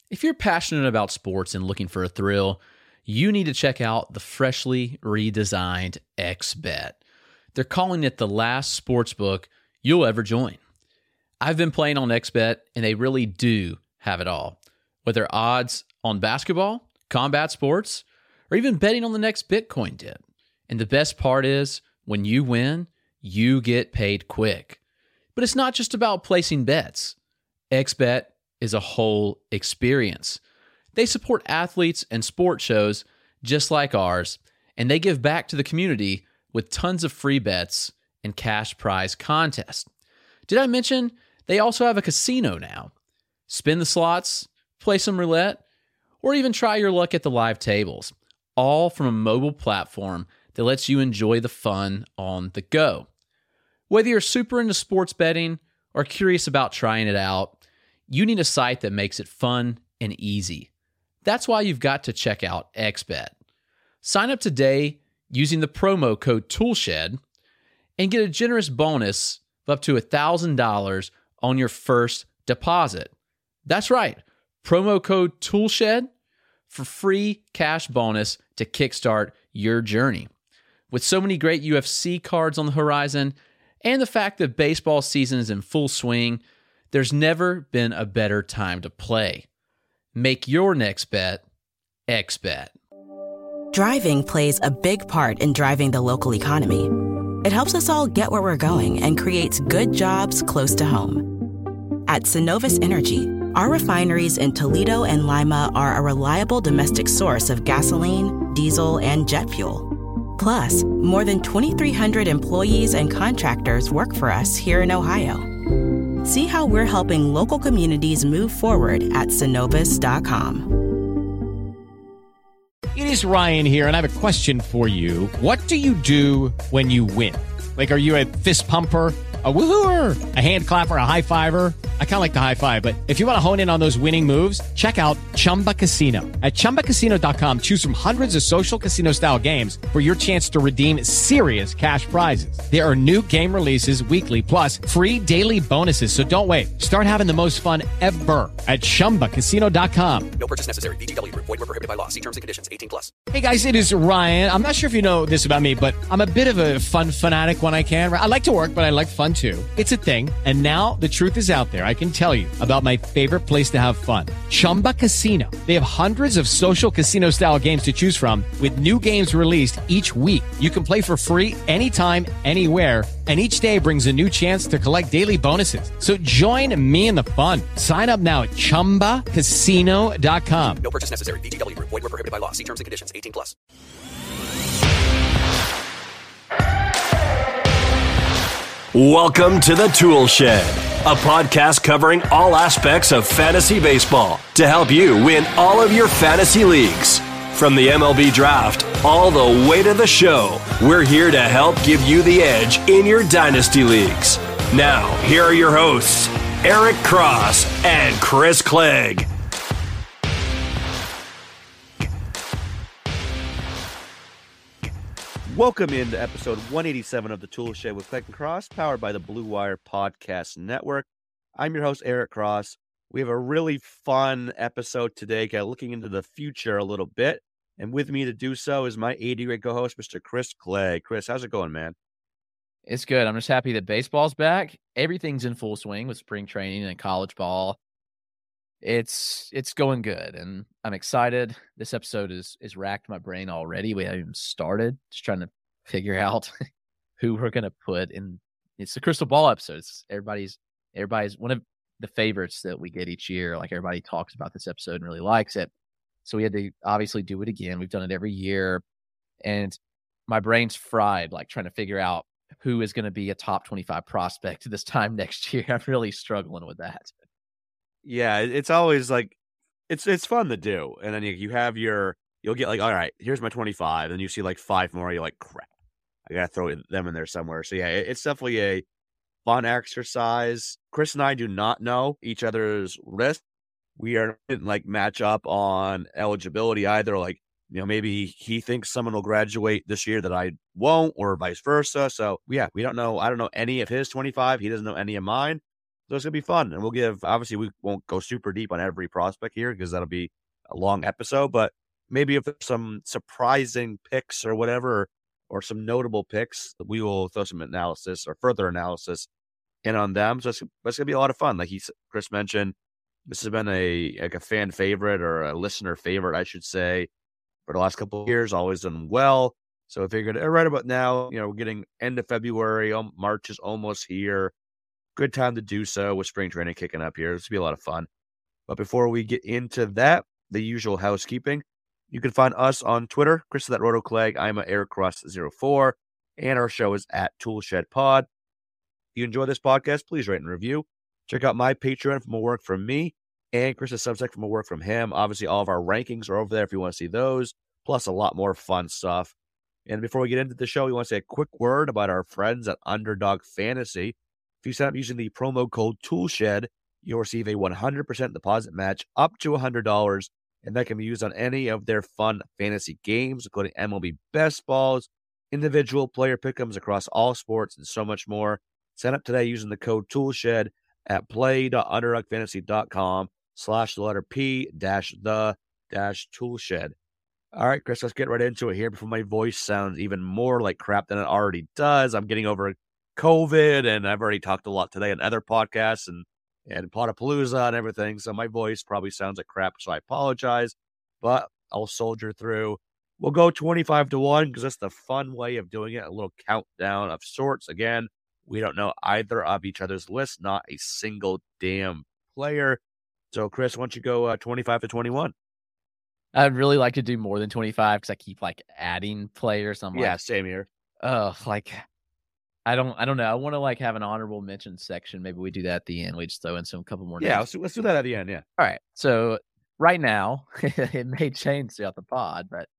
If you're passionate about sports and looking for a thrill, you need to check out the freshly redesigned XBet. They're calling it the last sports book you'll ever join. I've been playing on XBet, and they really do have it all. Whether odds on basketball, combat sports, or even betting on the next Bitcoin dip. And the best part is, when you win, you get paid quick. But it's not just about placing bets. XBet is a whole experience. They support athletes and sport shows just like ours, and they give back to the community with tons of free bets and cash prize contests. Did I mention they also have a casino now? Spin the slots, play some roulette, or even try your luck at the live tables, all from a mobile platform that lets you enjoy the fun on the go. Whether you're super into sports betting or curious about trying it out, you need a site that makes it fun and easy. That's why you've got to check out XBet. Sign up today using the promo code TOOLSHED and get a generous bonus of up to $1,000 on your first deposit. That's right, promo code TOOLSHED for free cash bonus to kickstart your journey. With so many great UFC cards on the horizon and the fact that baseball season is in full swing, there's never been a better time to play. Make your next bet XBet. Driving plays a big part in driving the local economy. It helps us all get where we're going and creates good jobs close to home. At Synovus Energy, our refineries in Toledo and Lima are a reliable domestic source of gasoline, diesel, and jet fuel. Plus, more than 2,300 employees and contractors work for us here in Ohio. See how we're helping local communities move forward at Synovus.com. It is Ryan here, and I have a question for you. What do you do when you win? Like, are you a fist pumper, a woohooer, a hand clapper, a high fiver? I kind of like the high five, but if you want to hone in on those winning moves, check out Chumba Casino. At ChumbaCasino.com, choose from hundreds of social casino-style games for your chance to redeem serious cash prizes. There are new game releases weekly, plus free daily bonuses. So don't wait. Start having the most fun ever at ChumbaCasino.com. No purchase necessary. VGW. Void were prohibited by law. See terms and conditions. 18+. Hey guys, it is Ryan. I'm not sure if you know this about me, but I'm a bit of a fun fanatic when I can. I like to work, but I like fun too. It's a thing. And now the truth is out there. I can tell you about my favorite place to have fun. Chumba Casino. They have hundreds of social casino style games to choose from with new games released each week. You can play for free anytime, anywhere. And each day brings a new chance to collect daily bonuses. So join me in the fun. Sign up now at ChumbaCasino.com. No purchase necessary. VGW. Void were prohibited by law. See terms and conditions. 18+. Welcome to the Tool Shed, a podcast covering all aspects of fantasy baseball to help you win all of your fantasy leagues. From the MLB draft all the way to the show, we're here to help give you the edge in your dynasty leagues. Now, here are your hosts, Eric Cross and Chris Clegg. Welcome into episode 187 of the Tool Shed with Clegg and Cross, powered by the Blue Wire Podcast Network. I'm your host, Eric Cross. We have a really fun episode today, looking into the future a little bit. And with me to do so is my 80-grade co-host, Mr. Chris Clegg. Chris, how's it going, man? It's good. I'm just happy that baseball's back. Everything's in full swing with spring training and college ball. It's going good, and I'm excited. This episode is racked my brain already. We haven't even started. Just trying to figure out who we're gonna put in. It's the crystal ball episodes. Everybody's one of the favorites that we get each year. Like, everybody talks about this episode and really likes it. So we had to obviously do it again. We've done it every year, and my brain's fried, like trying to figure out who is going to be a top 25 prospect this time next year. I'm really struggling with that. Yeah, it's always like, it's fun to do. And then you'll get like, all right, here's my 25. And you see like 5 more. You're like, crap, I got to throw them in there somewhere. So yeah, it's definitely a fun exercise. Chris and I do not know each other's list. We are like match up on eligibility either. Like, maybe he thinks someone will graduate this year that I won't, or vice versa. So yeah, we don't know. I don't know any of his 25. He doesn't know any of mine. So it's going to be fun. And obviously, we won't go super deep on every prospect here because that'll be a long episode. But maybe if there's some surprising picks or whatever, or some notable picks, we will throw some analysis or further analysis in on them. So it's going to be a lot of fun. Like Chris mentioned, this has been a fan favorite or a listener favorite, I should say, for the last couple of years. Always done well. So I figured right about now, we're getting end of February. March is almost here. Good time to do so with spring training kicking up here. This will be a lot of fun. But before we get into that, the usual housekeeping, you can find us on Twitter, Chris at RotoClegg, I'm at AirCross04, and our show is at Toolshed Pod. If you enjoy this podcast, please rate and review. Check out my Patreon for more work from me and Chris's Substack for more work from him. Obviously, all of our rankings are over there if you want to see those, plus a lot more fun stuff. And before we get into the show, we want to say a quick word about our friends at Underdog Fantasy. If you sign up using the promo code TOOLSHED, you'll receive a 100% deposit match up to $100, and that can be used on any of their fun fantasy games, including MLB Best Balls, individual player pick'ems across all sports, and so much more. Sign up today using the code TOOLSHED at play.underdogfantasy.com/P-the-toolshed. All right, Chris, let's get right into it here before my voice sounds even more like crap than it already does. I'm getting over COVID, and I've already talked a lot today on other podcasts and Potapalooza and everything, so my voice probably sounds like crap, so I apologize, but I'll soldier through. We'll go 25-1 because that's the fun way of doing it, a little countdown of sorts. Again, we don't know either of each other's lists, not a single damn player. So, Chris, why don't you go 25-21? I'd really like to do more than 25 because I keep adding players. Same here. Oh, I don't know. I want to have an honorable mention section. Maybe we do that at the end. We just throw in some couple more names. Yeah, let's do that at the end. Yeah. All right. So right now, it may change throughout the pod, but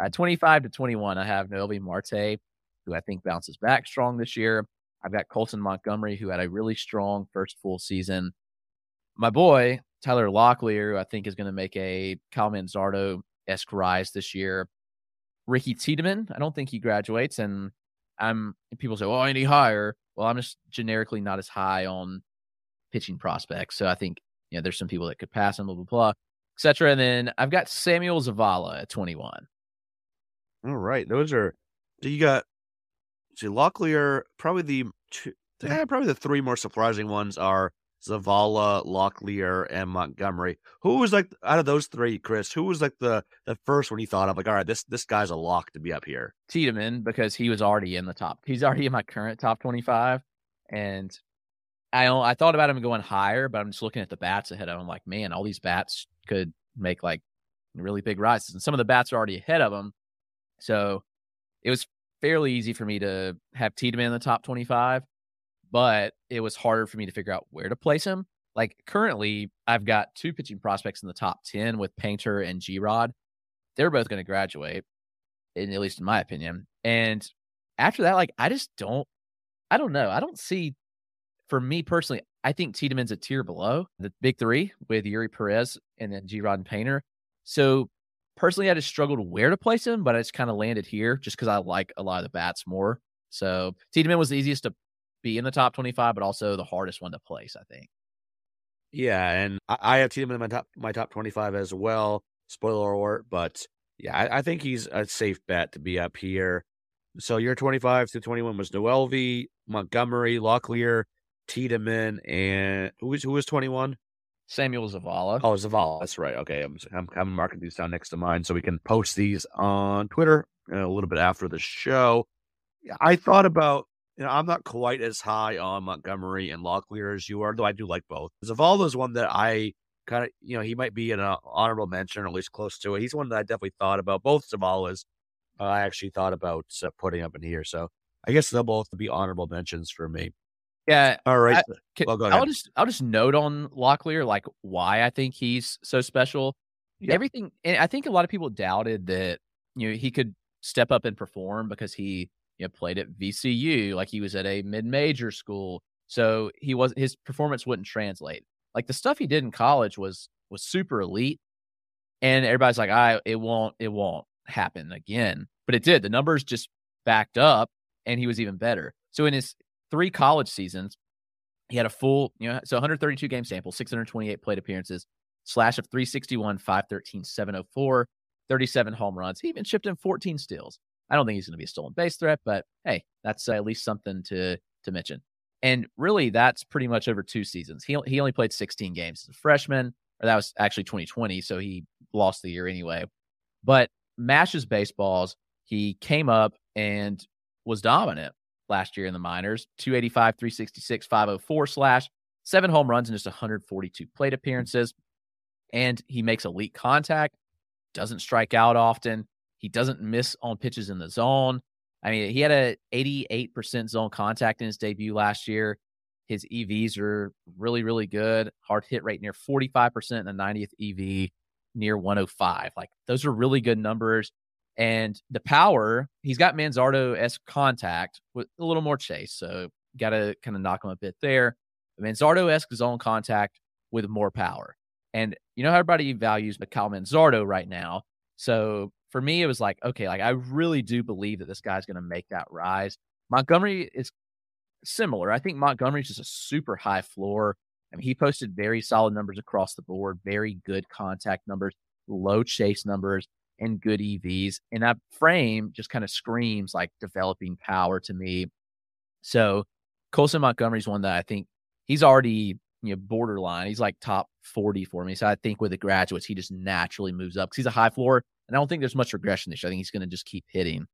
25-21, I have Noelvi Marte, who I think bounces back strong this year. I've got Colton Montgomery, who had a really strong first full season. My boy, Tyler Locklear, who I think is going to make a Kyle Manzardo-esque rise this year. Ricky Tiedemann, I don't think he graduates, and people say, well, any higher? Well, I'm just generically not as high on pitching prospects. So I think, there's some people that could pass him, blah, blah, blah, et cetera. And then I've got Samuel Zavala at 21. All right. You got Locklear, probably the three more surprising ones are Zavala, Locklear, and Montgomery. Who was out of those three, Chris? Who was the first one you thought of? All right, this guy's a lock to be up here. Tiedemann, because he was already in the top. He's already in my current top 25, and I thought about him going higher, but I'm just looking at the bats ahead of him. Like, man, all these bats could make really big rises, and some of the bats are already ahead of him. So it was fairly easy for me to have Tiedemann in the top 25. But it was harder for me to figure out where to place him. Currently, I've got two pitching prospects in the top 10 with Painter and G-Rod. They're both going to graduate, at least in my opinion. And after that, I don't know. I don't see, for me personally, I think Tiedemann's a tier below the big three with Yuri Perez and then G-Rod and Painter. So personally, I just struggled where to place him, but I just kind of landed here just because I like a lot of the bats more. So Tiedemann was the easiest to be in the top 25, but also the hardest one to place, I think. Yeah, and I have Tiedemann in my top 25 as well. Spoiler alert, but yeah, I think he's a safe bet to be up here. So your 25-21 was Noelvi, Montgomery, Locklear, Tiedemann, and who was 21? Samuel Zavala. Oh, Zavala. That's right. Okay, I'm marking these down next to mine so we can post these on Twitter a little bit after the show. I thought about, I'm not quite as high on Montgomery and Locklear as you are, though I do like both. Zavala's one that I kind of, he might be an honorable mention, or at least close to it. He's one that I definitely thought about. Both Zavalas, I actually thought about putting up in here. So I guess they'll both be honorable mentions for me. Yeah. All right. Go ahead. I'll just note on Locklear, why I think he's so special. Yeah. Everything. And I think a lot of people doubted that, he could step up and perform because he, played at VCU, he was at a mid-major school. So his performance wouldn't translate. The stuff he did in college was super elite. And everybody's like, it won't happen again. But it did. The numbers just backed up, and he was even better. So in his 3 college seasons, He had a full, so 132 game sample, 628 plate appearances, slash of 361, 513, 704, 37 home runs. He even chipped in 14 steals. I don't think he's going to be a stolen base threat, but hey, that's at least something to mention. And really, that's pretty much over 2 seasons. He only played 16 games as a freshman, or that was actually 2020, so he lost the year anyway. But mashes baseballs. He came up and was dominant last year in the minors. 285, 366, 504 slash, 7 home runs in just 142 plate appearances. And he makes elite contact, doesn't strike out often. He doesn't miss on pitches in the zone. I mean, he had a 88% zone contact in his debut last year. His EVs are really, really good. Hard hit rate near 45% and a 90th EV near 105. Like, those are really good numbers. And the power, he's got Manzardo-esque contact with a little more chase. So got to kind of knock him a bit there. Manzardo-esque zone contact with more power. And you know how everybody values Kyle Manzardo right now. So for me, it was like, okay, like I really do believe that this guy's going to make that rise. Montgomery is similar. I think Montgomery's just a super high floor. I mean, he posted very solid numbers across the board, very good contact numbers, low chase numbers, and good EVs. And that frame just kind of screams like developing power to me. So Colson Montgomery's one that I think he's already, borderline. He's like top 40 for me. So I think with the graduates, he just naturally moves up because he's a high floor. And I don't think there's much regression this year. I think he's going to just keep hitting.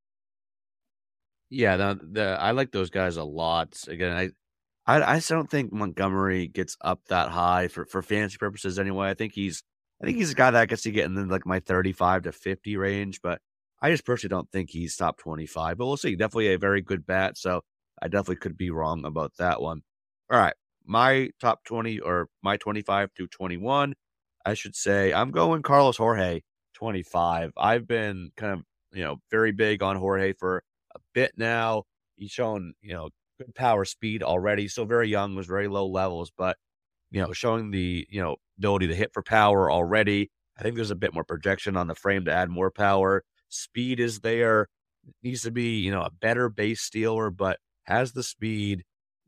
Yeah, I like those guys a lot. Again, I just don't think Montgomery gets up that high for fantasy purposes anyway. I think he's a guy that gets to get in like my 35 to 50 range, but I just personally don't think he's top 25. But we'll see. Definitely a very good bat, so I definitely could be wrong about that one. All right, my top 20 or my 25 to 21, I should say I'm going Carlos Jorge 25. I've been kind of very big on Jorge for a bit now. He's shown good power, speed already. Still very young, was very low levels, but showing the ability to hit for power already. I think there's a bit more projection on the frame to add more power. Speed is there. Needs to be a better base stealer, but has the speed.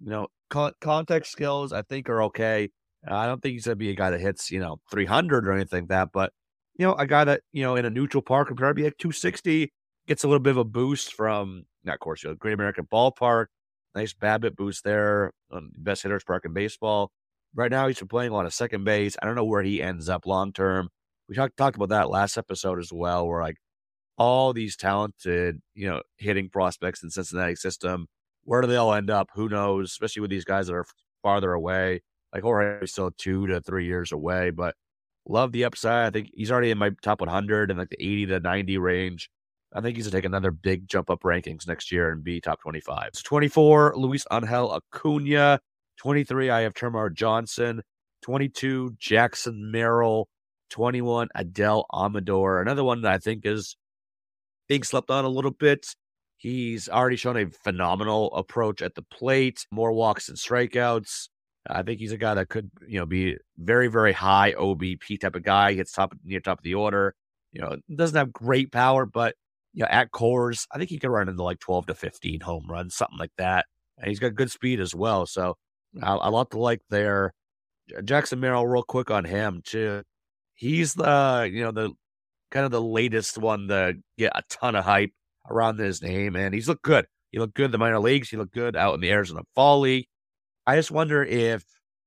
Contact skills I think are okay. I don't think he's gonna be a guy that hits 300 or anything like that, but a guy that in a neutral park could probably be like 260. Gets a little bit of a boost from, of course, Great American Ballpark. Nice BABIP boost there on the best hitters park in baseball. Right now, he's been playing a lot of second base. I don't know where he ends up long term. We talked about that last episode as well, where like all these talented, hitting prospects in the Cincinnati system, where do they all end up? Who knows? Especially with these guys that are farther away. Like Jorge is still 2 to 3 years away, but love the upside. I think he's already in my top 100 and like the 80 to 90 range. I think he's going to take another big jump up rankings next year and be top 25. So 24, Luis Angel Acuna. 23, I have Termarr Johnson. 22, Jackson Merrill. 21, Adel Amador. Another one that I think is being slept on a little bit. He's already shown a phenomenal approach at the plate, more walks and strikeouts. I think he's a guy that could, be very, very high OBP type of guy. He hits near top of the order. Doesn't have great power, but at cores, I think he could run into like 12 to 15 home runs, something like that. And he's got good speed as well. So a lot to like there. Jackson Merrill, real quick on him too. He's the kind of the latest one to get a ton of hype around his name, and he's looked good. He looked good in the minor leagues. He looked good out in the Arizona Fall League. I just wonder if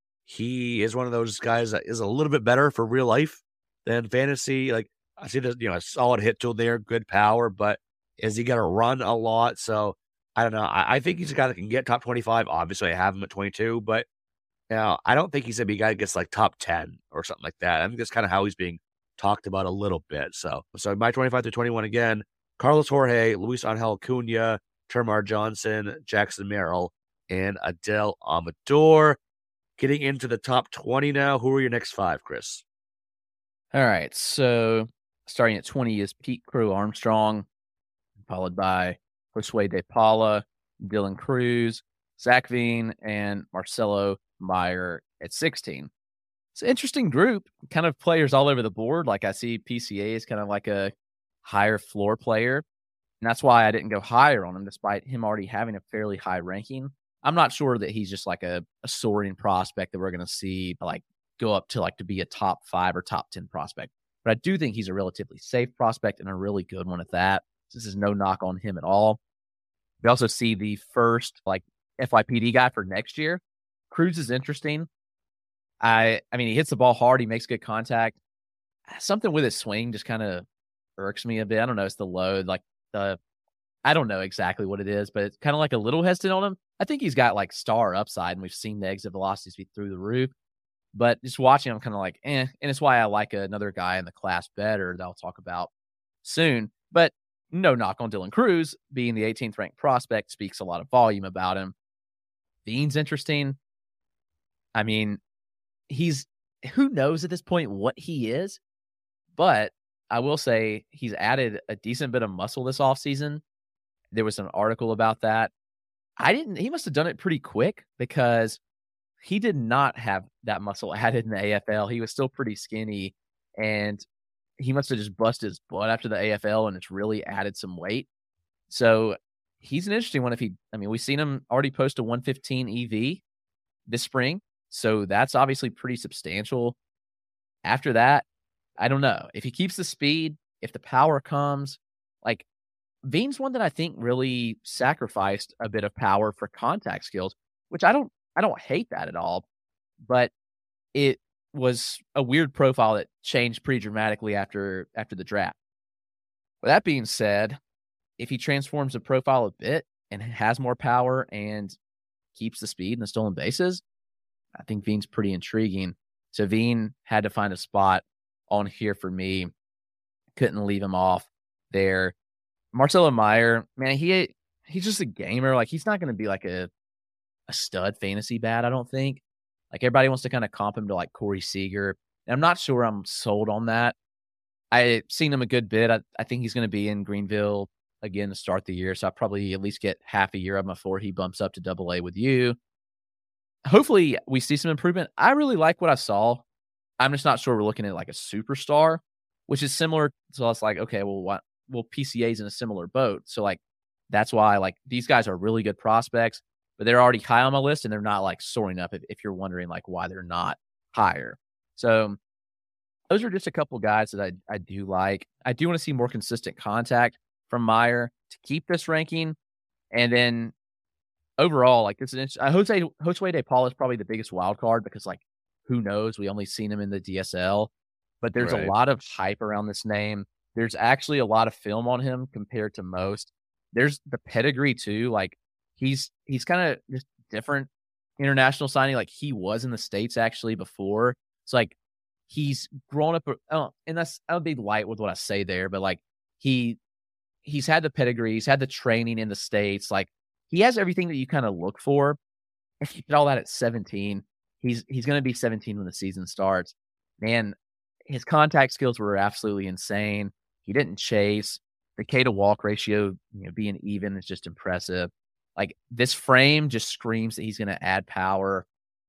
he is one of those guys that is a little bit better for real life than fantasy. Like, I see there's a solid hit tool there, good power, but is he going to run a lot? So I don't know. I think he's a guy that can get top 25. Obviously, I have him at 22, but I don't think he's going to be a guy that gets like top 10 or something like that. I think that's kind of how he's being talked about a little bit. So my 25 to 21 again, Carlos Jorge, Luis Angel Acuna, Termarr Johnson, Jackson Merrill, and Adel Amador. Getting into the top 20 now. Who are your next 5, Chris? All right. So starting at 20 is Pete Crow Armstrong, followed by Josue De Paula, Dylan Cruz, Zach Veen, and Marcelo Meyer at 16. It's an interesting group, kind of players all over the board. Like I see PCA is kind of like a higher floor player. And that's why I didn't go higher on him, despite him already having a fairly high ranking. I'm not sure that he's just like a soaring prospect that we're going to see like go up to like to be a top 5 or top 10 prospect. But I do think he's a relatively safe prospect and a really good one at that. This is no knock on him at all. We also see the first like FYPD guy for next year. Cruz is interesting. I mean, he hits the ball hard. He makes good contact. Something with his swing just kind of irks me a bit. I don't know. It's the load, I don't know exactly what it is, but it's kind of like a little hesitant on him. I think he's got like star upside, and we've seen the exit velocities be through the roof. But just watching him, kind of like, And it's why I like another guy in the class better that I'll talk about soon. But no knock on Dylan Cruz. Being the 18th ranked prospect speaks a lot of volume about him. Bean's interesting. I mean, who knows at this point what he is, but I will say he's added a decent bit of muscle this offseason. There was an article about that. He must have done it pretty quick because he did not have that muscle added in the AFL. He was still pretty skinny, and he must have just busted his butt after the AFL, and it's really added some weight. So he's an interesting one. We've seen him already post a 115 EV this spring. So that's obviously pretty substantial. After that, I don't know. If he keeps the speed, if the power comes, like Veen's one that I think really sacrificed a bit of power for contact skills, which I don't hate that at all, but it was a weird profile that changed pretty dramatically after the draft. With that being said, if he transforms the profile a bit and has more power and keeps the speed and the stolen bases, I think Veen's pretty intriguing. So Veen had to find a spot on here for me. Couldn't leave him off there. Marcelo Meyer, man, he's just a gamer. Like, he's not going to be like a stud fantasy bat, I don't think. Like, everybody wants to kind of comp him to like Corey Seager. And I'm not sure I'm sold on that. I've seen him a good bit. I think he's going to be in Greenville again to start the year. So I'll probably at least get half a year of him before he bumps up to AA with you. Hopefully we see some improvement. I really like what I saw. I'm just not sure we're looking at like a superstar, which is similar. So it's like, okay, well, PCA's in a similar boat. So like, that's why like these guys are really good prospects, but they're already high on my list and they're not like soaring up if you're wondering like why they're not higher. So those are just a couple guys that I do like. I do want to see more consistent contact from Meyer to keep this ranking. And then overall, like this is Josue De Paula is probably the biggest wild card because like who knows? We only seen him in the DSL, but there's a lot of hype around this name. There's actually a lot of film on him compared to most. There's the pedigree too. Like he's kind of just different international signing. Like he was in the States actually before. It's like he's grown up, and I'll be light with what I say there, but like he's had the pedigree, he's had the training in the States. Like he has everything that you kind of look for. If you did all that at 17, he's going to be 17 when the season starts. Man, his contact skills were absolutely insane. He didn't chase. The K to walk ratio, being even is just impressive. Like this frame just screams that he's going to add power.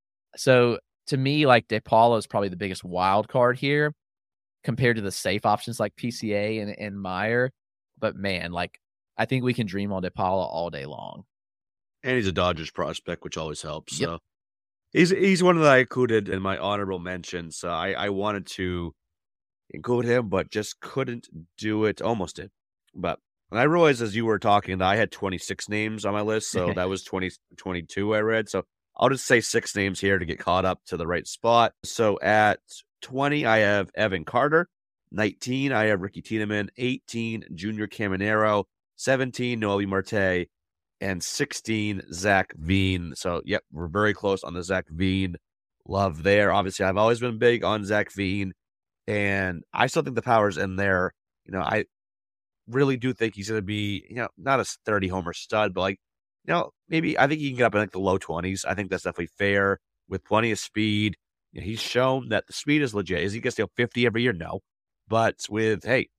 So to me, like De Paula is probably the biggest wild card here compared to the safe options like PCA and Meyer. But man, like I think we can dream on De Paula all day long. And he's a Dodgers prospect, which always helps. Yep. So he's one that I included in my honorable mentions. So I wanted to include him, but just couldn't do it. Almost did. But I realized as you were talking that I had 26 names on my list. So that was 22 I read. So I'll just say 6 names here to get caught up to the right spot. So at 20, I have Evan Carter. 19, I have Ricky Tiedemann. 18, Junior Caminero. 17, Noelvi Marte. And 16, Zach Veen. So, yep, we're very close on the Zach Veen love there. Obviously, I've always been big on Zach Veen, and I still think the power's in there. I really do think he's going to be, not a 30-homer stud, but like, maybe I think he can get up in like the low 20s. I think that's definitely fair with plenty of speed. He's shown that the speed is legit. Is he going to steal 50 every year? No. But with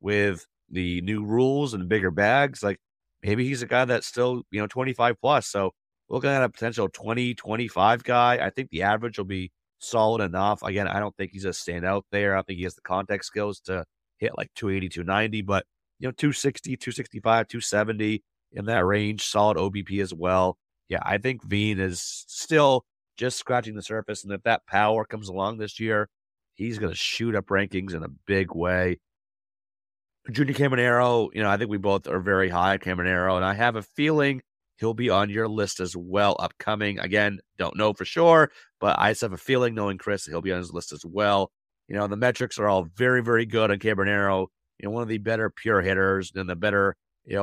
the new rules and bigger bags, like, maybe he's a guy that's still, 25 plus. So looking at a potential 20, 25 guy, I think the average will be solid enough. Again, I don't think he's a standout there. I don't think he has the contact skills to hit like 280, 290, but 260, 265, 270 in that range, solid OBP as well. yeah, I think Veen is still just scratching the surface. And if that power comes along this year, he's going to shoot up rankings in a big way. Junior Caminero, I think we both are very high on Caminero, and I have a feeling he'll be on your list as well upcoming. Again, don't know for sure, but I just have a feeling, knowing Chris, he'll be on his list as well. The metrics are all very, very good on Caminero. One of the better pure hitters and the better,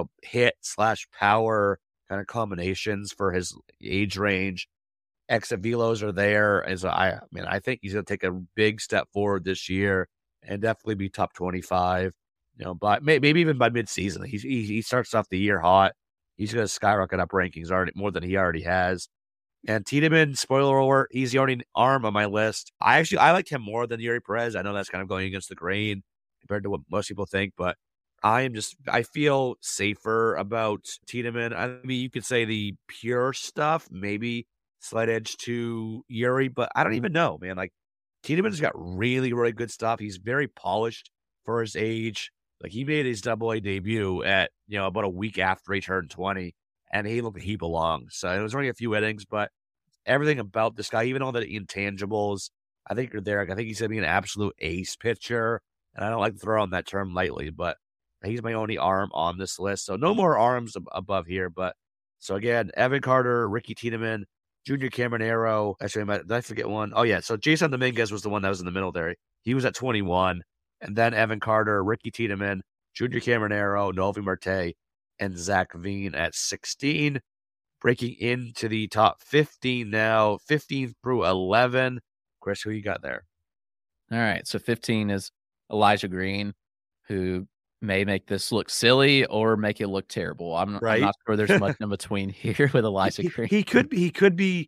hit/power kind of combinations for his age range. Exit velos are there. I think he's going to take a big step forward this year and definitely be top 25. But maybe even by midseason, he starts off the year hot. He's going to skyrocket up rankings already more than he already has. And Tiedemann, spoiler alert, he's the only arm on my list. I liked him more than Yuri Perez. I know that's kind of going against the grain compared to what most people think, but I feel safer about Tiedemann. I mean, you could say the pure stuff, maybe slight edge to Yuri, but I don't even know, man. Like, Tiedemann's got really, really good stuff. He's very polished for his age. Like, he made his AA debut at, about a week after he turned 20, and he looked like he belonged. So it was only a few innings, but everything about this guy, even all the intangibles, I think are there. I think he's going to be an absolute ace pitcher, and I don't like to throw on that term lightly, but he's my only arm on this list. So no more arms above here. But so again, Evan Carter, Ricky Tiedemann, Junior Caminero. Actually, did I forget one? Oh, yeah. So Jason Dominguez was the one that was in the middle there. He was at 21. And then Evan Carter, Ricky Tiedemann, Junior Caminero, Novi Marte, and Zach Veen at 16. Breaking into the top 15 now, 15 through 11. Chris, who you got there? All right. So 15 is Elijah Green, who may make this look silly or make it look terrible. I'm not sure there's much in between here with Elijah Green. He could be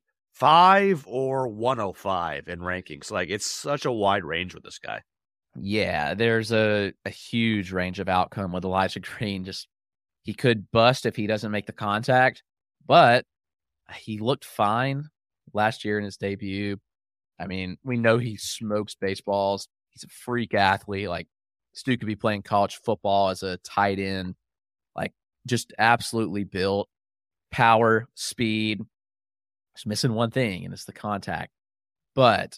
5 or 105 in rankings. Like, it's such a wide range with this guy. Yeah, there's a huge range of outcome with Elijah Green. Just, he could bust if he doesn't make the contact, but he looked fine last year in his debut. I mean, we know he smokes baseballs. He's a freak athlete. Like, this dude could be playing college football as a tight end. Like, just absolutely built. Power, speed. Just missing one thing, and it's the contact. But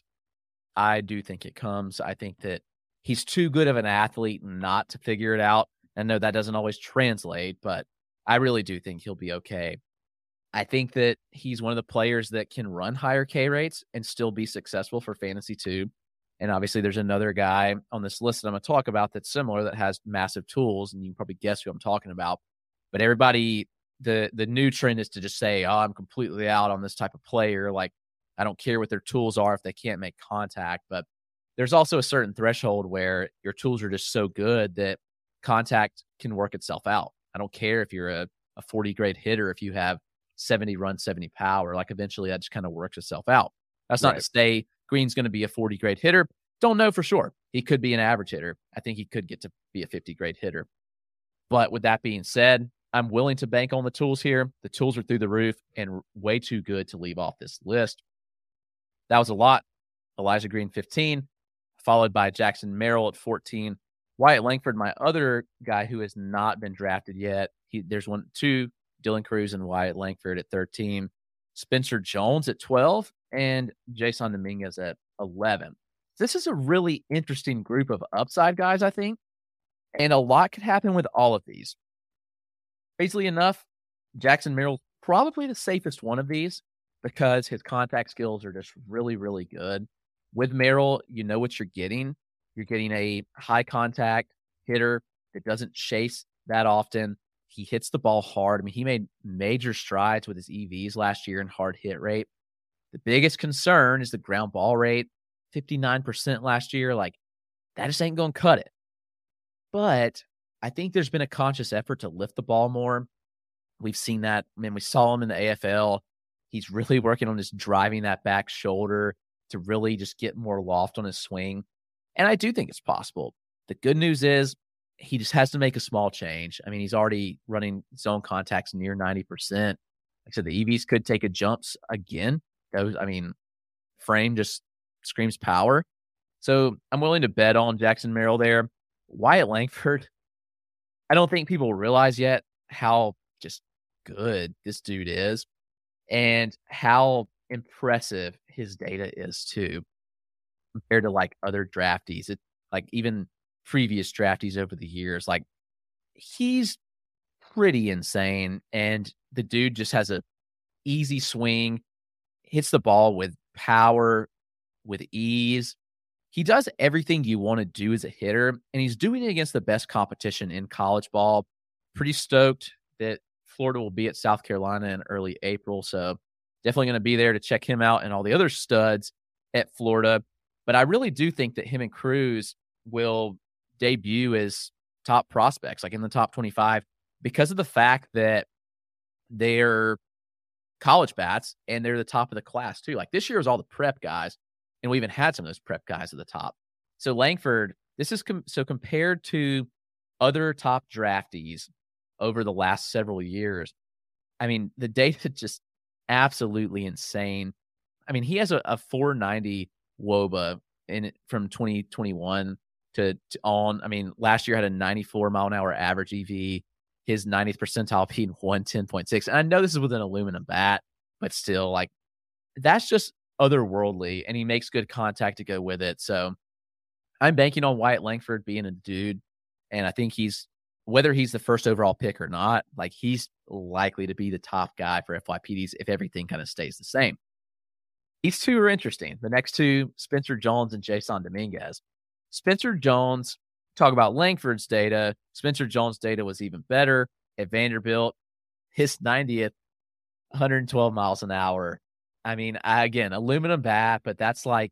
I do think it comes. I think that he's too good of an athlete not to figure it out. I know that doesn't always translate, but I really do think he'll be okay. I think that he's one of the players that can run higher K rates and still be successful for fantasy too. And obviously there's another guy on this list that I'm going to talk about that's similar, that has massive tools, and you can probably guess who I'm talking about. But everybody, the new trend is to just say, oh, I'm completely out on this type of player. Like, I don't care what their tools are if they can't make contact. But there's also a certain threshold where your tools are just so good that contact can work itself out. I don't care if you're a 40 grade hitter, if you have 70 run, 70 power, like, eventually that just kind of works itself out. That's not to say Green's going to be a 40 grade hitter. Don't know for sure. He could be an average hitter. I think he could get to be a 50 grade hitter. But with that being said, I'm willing to bank on the tools here. The tools are through the roof and way too good to leave off this list. That was a lot. Elijah Green, 15, followed by Jackson Merrill at 14. Wyatt Langford, my other guy who has not been drafted yet. There's two, Dylan Cruz and Wyatt Langford at 13. Spencer Jones at 12, and Jason Dominguez at 11. This is a really interesting group of upside guys, I think, and a lot could happen with all of these. Crazily enough, Jackson Merrill's probably the safest one of these because his contact skills are just really, really good. With Merrill, you know what you're getting. You're getting a high contact hitter that doesn't chase that often. He hits the ball hard. I mean, he made major strides with his EVs last year in hard hit rate. The biggest concern is the ground ball rate, 59% last year. Like, that just ain't going to cut it. But I think there's been a conscious effort to lift the ball more. We've seen that. I mean, we saw him in the AFL. He's really working on just driving that back shoulder to really just get more loft on his swing. And I do think it's possible. The good news is he just has to make a small change. I mean, he's already running zone contacts near 90%. Like I said, the EVs could take a jumps again. Frame just screams power. So I'm willing to bet on Jackson Merrill there. Wyatt Langford, I don't think people realize yet how just good this dude is. and how impressive his data is too, compared to like other draftees. It like even previous draftees over the years, like he's pretty insane. And the dude just has a easy swing, hits the ball with power, with ease. He does everything you want to do as a hitter, and he's doing it against the best competition in college ball. Pretty stoked that Florida will be at South Carolina in early April, so definitely going to be there to check him out and all the other studs at Florida. But I really do think that him and Cruz will debut as top prospects, like in the top 25, because of the fact that they're college bats and they're the top of the class too. Like this year was all the prep guys, and we even had some of those prep guys at the top. So Langford, this is so compared to other top draftees over the last several years. I mean, the data just absolutely insane. I mean, he has a 490 WOBA from 2021 to on. I mean, last year had a 94 mile an hour average EV. His 90th percentile being 110.6. And I know this is with an aluminum bat, but still, like, that's just otherworldly, and he makes good contact to go with it. So I'm banking on Wyatt Langford being a dude, and I think whether he's the first overall pick or not, like, he's likely to be the top guy for FYPDs if everything kind of stays the same. These two are interesting. The next two, Spencer Jones and Jason Dominguez. Spencer Jones, talk about Langford's data. Spencer Jones' data was even better at Vanderbilt. His 90th, 112 miles an hour. I mean, again, aluminum bat, but that's like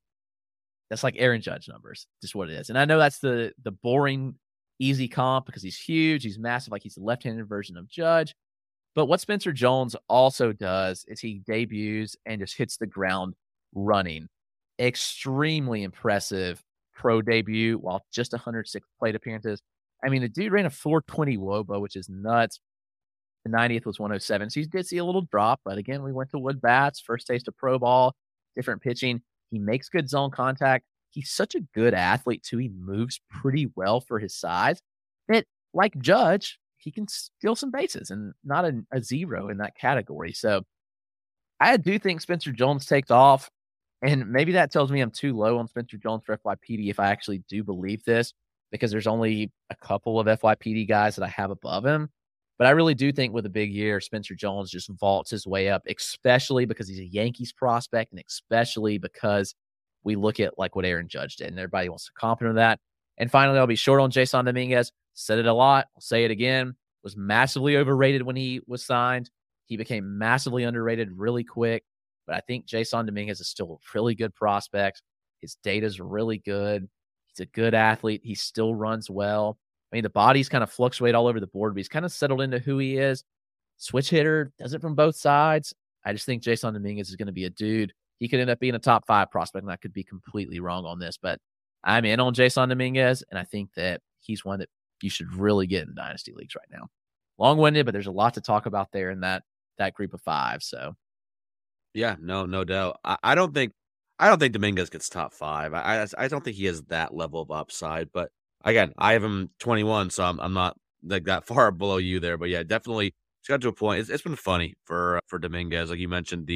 Aaron Judge numbers, just what it is. And I know that's the boring, easy comp because he's huge, he's massive, like he's the left-handed version of Judge. But what Spencer Jones also does is he debuts and just hits the ground running. Extremely impressive pro debut while just 106 plate appearances. I mean, the dude ran a 420 WOBA, which is nuts. The 90th was 107. So you did see a little drop, but again, we went to wood bats, first taste of pro ball, different pitching. He makes good zone contact. He's such a good athlete, too. He moves pretty well for his size. That, like Judge, he can steal some bases and not a zero in that category. So I do think Spencer Jones takes off. And maybe that tells me I'm too low on Spencer Jones for FYPD if I actually do believe this, because there's only a couple of FYPD guys that I have above him. But I really do think with a big year, Spencer Jones just vaults his way up, especially because he's a Yankees prospect and especially because we look at like what Aaron Judge did and everybody wants to compliment that. And finally, I'll be short on Jason Dominguez. Said it a lot. I'll say it again. Was massively overrated when he was signed. He became massively underrated really quick. But I think Jason Dominguez is still a really good prospect. His data is really good. He's a good athlete. He still runs well. I mean, the bodies kind of fluctuate all over the board, but he's kind of settled into who he is. Switch hitter, does it from both sides. I just think Jason Dominguez is going to be a dude. He could end up being a top 5 prospect, and I could be completely wrong on this, but I'm in on Jason Dominguez, and I think that he's one that you should really get in dynasty leagues right now. Long-winded, but there's a lot to talk about there in that group of 5. So, yeah, no doubt. I don't think Dominguez gets top 5. I don't think he has that level of upside. But again, I have him 21, so I'm not like that far below you there. But yeah, definitely, it's got to a point. It's been funny for Dominguez, like you mentioned,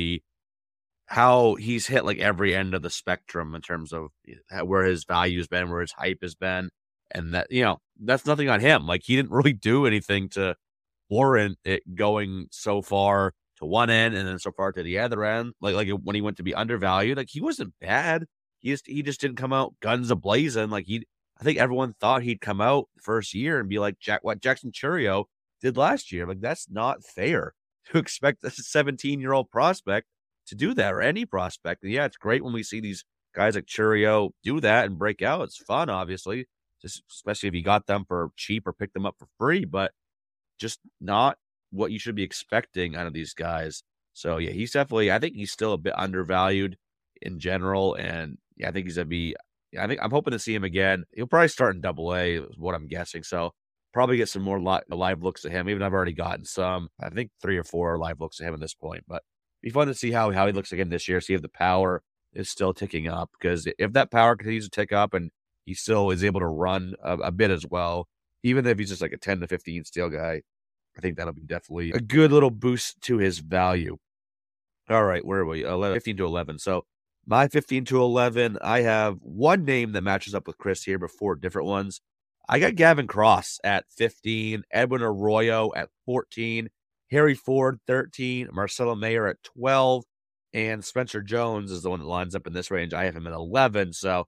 how he's hit like every end of the spectrum in terms of where his value's been, where his hype has been, and that that's nothing on him. Like he didn't really do anything to warrant it going so far to one end and then so far to the other end. Like when he went to be undervalued, like he wasn't bad. He just didn't come out guns a-blazing. Like I think everyone thought he'd come out the first year and be like what Jackson Chourio did last year. Like that's not fair to expect a 17-year-old prospect to do that, or any prospect. And yeah, it's great when we see these guys like Chourio do that and break out. It's fun, obviously, just especially if you got them for cheap or picked them up for free, but just not what you should be expecting out of these guys. So yeah, he's definitely, I think he's still a bit undervalued in general. And yeah, I think he's going to be, I'm hoping to see him again. He'll probably start in AA is what I'm guessing. So probably get some more live looks at him. Even I've already gotten some, I think 3 or 4 live looks at him at this point, but be fun to see how he looks again this year, see if the power is still ticking up. Because if that power continues to tick up and he still is able to run a bit as well, even if he's just like a 10 to 15 steal guy, I think that'll be definitely a good little boost to his value. All right, where are we? 15 to 11. So my 15 to 11, I have one name that matches up with Chris here, but 4 different ones. I got Gavin Cross at 15, Edwin Arroyo at 14, Harry Ford 13, Marcelo Mayer at 12, and Spencer Jones is the one that lines up in this range. I have him at 11. So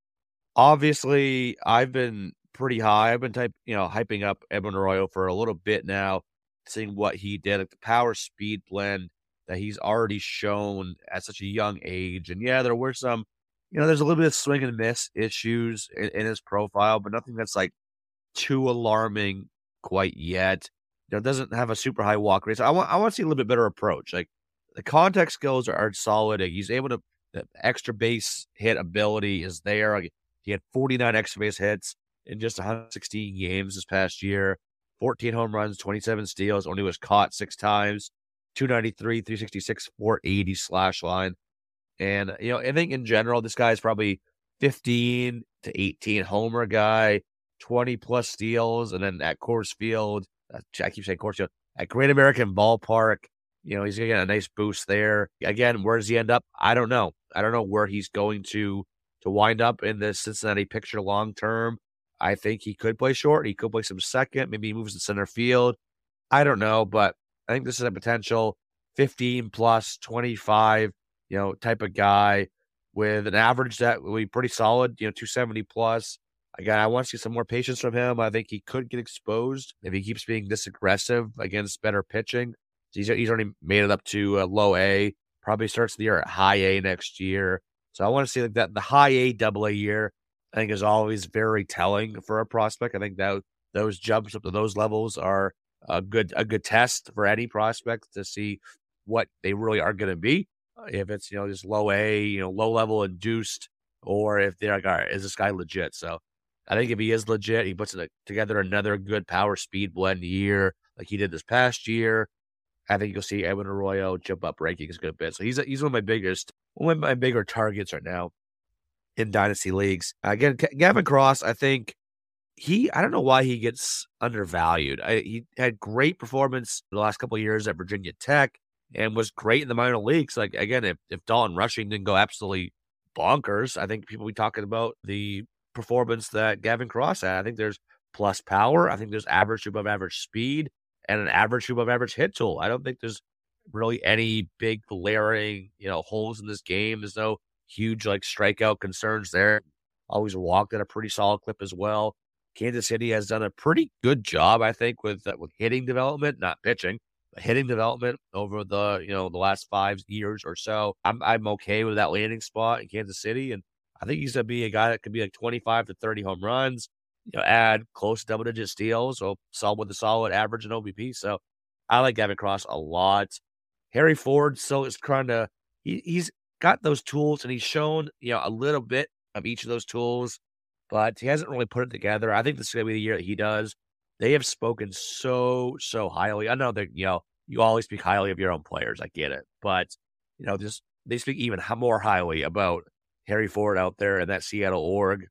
obviously, I've been pretty high. I've been hyping up Edwin Arroyo for a little bit now, seeing what he did at the power speed blend that he's already shown at such a young age. And yeah, there were some, there's a little bit of swing and miss issues in his profile, but nothing that's like too alarming quite yet. It doesn't have a super high walk rate. So I want to see a little bit better approach. Like the contact skills are solid. He's able to, the extra base hit ability is there. Like, he had 49 extra base hits in just 116 games this past year, 14 home runs, 27 steals, only was caught 6 times. 293, 366, 480 slash line. And, I think in general, this guy is probably 15 to 18 homer guy, 20 plus steals. And then at Coors Field, I keep saying Coors Field, at Great American Ballpark, he's going to get a nice boost there. Again, where does he end up? I don't know. I don't know where he's going to wind up in the Cincinnati picture long term. I think he could play short. He could play some second. Maybe he moves to center field. I don't know, but I think this is a potential 15 plus 25, type of guy with an average that will be pretty solid, 270 plus. Again, I want to see some more patience from him. I think he could get exposed if he keeps being this aggressive against better pitching. He's already made it up to low A, probably starts the year at high A next year. So I want to see like that. The high A, double A year, I think is always very telling for a prospect. I think that those jumps up to those levels are a good test for any prospect to see what they really are going to be. If it's, just low A, low level induced, or if they're like, all right, is this guy legit? So I think if he is legit, he puts together another good power speed blend year like he did this past year. I think you'll see Edwin Arroyo jump up rankings a good bit. So he's one of my bigger targets right now in dynasty leagues. Again, Gavin Cross, I think I don't know why he gets undervalued. He had great performance the last couple of years at Virginia Tech and was great in the minor leagues. Like, again, if Dalton Rushing didn't go absolutely bonkers, I think people will be talking about the performance that Gavin Cross had. I think there's plus power. I think there's average to above average speed and an average to above average hit tool. I don't think there's really any big glaring, holes in this game. There's no huge strikeout concerns there. Always walked at a pretty solid clip as well. Kansas City has done a pretty good job, I think, with hitting development, not pitching, but hitting development over the the last 5 years or so. I'm okay with that landing spot in Kansas City, and I think he's gonna be a guy that could be like 25 to 30 home runs, add close to double-digit steals, so with a solid average in OBP. So I like Gavin Cross a lot. Harry Ford still is trying to. He's got those tools, and he's shown a little bit of each of those tools, but he hasn't really put it together. I think this is going to be the year that he does. They have spoken so highly. I know that, you always speak highly of your own players. I get it. But, they speak even more highly about Harry Ford out there in that Seattle org.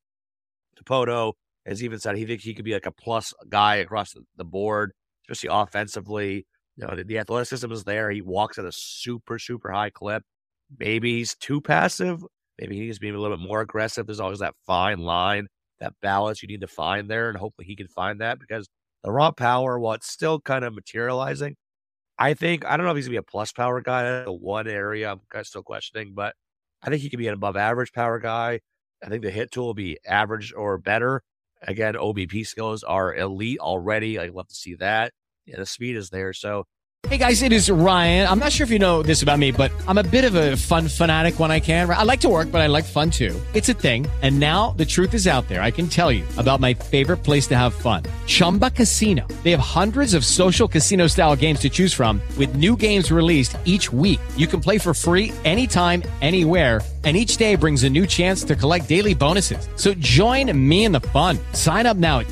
Dipoto has even said he thinks he could be like a plus guy across the board, especially offensively. The athleticism is there. He walks at a super high clip. Maybe he's too passive. Maybe he needs to be a little bit more aggressive. There's always that fine line, that balance you need to find there, and hopefully he can find that because the raw power, while it's still kind of materializing, I don't know if he's going to be a plus power guy. That's the one area I'm kind of still questioning, but I think he could be an above average power guy. I think the hit tool will be average or better. Again, OBP skills are elite already. I'd love to see that. Yeah, the speed is there. So, Hey guys, it is Ryan. I'm not sure if you know this about me, but I'm a bit of a fun fanatic when I can. I like to work, but I like fun too. It's a thing. And now the truth is out there. I can tell you about my favorite place to have fun. Chumba Casino. They have hundreds of social casino style games to choose from with new games released each week. You can play for free anytime, anywhere. And each day brings a new chance to collect daily bonuses. So join me in the fun. Sign up now at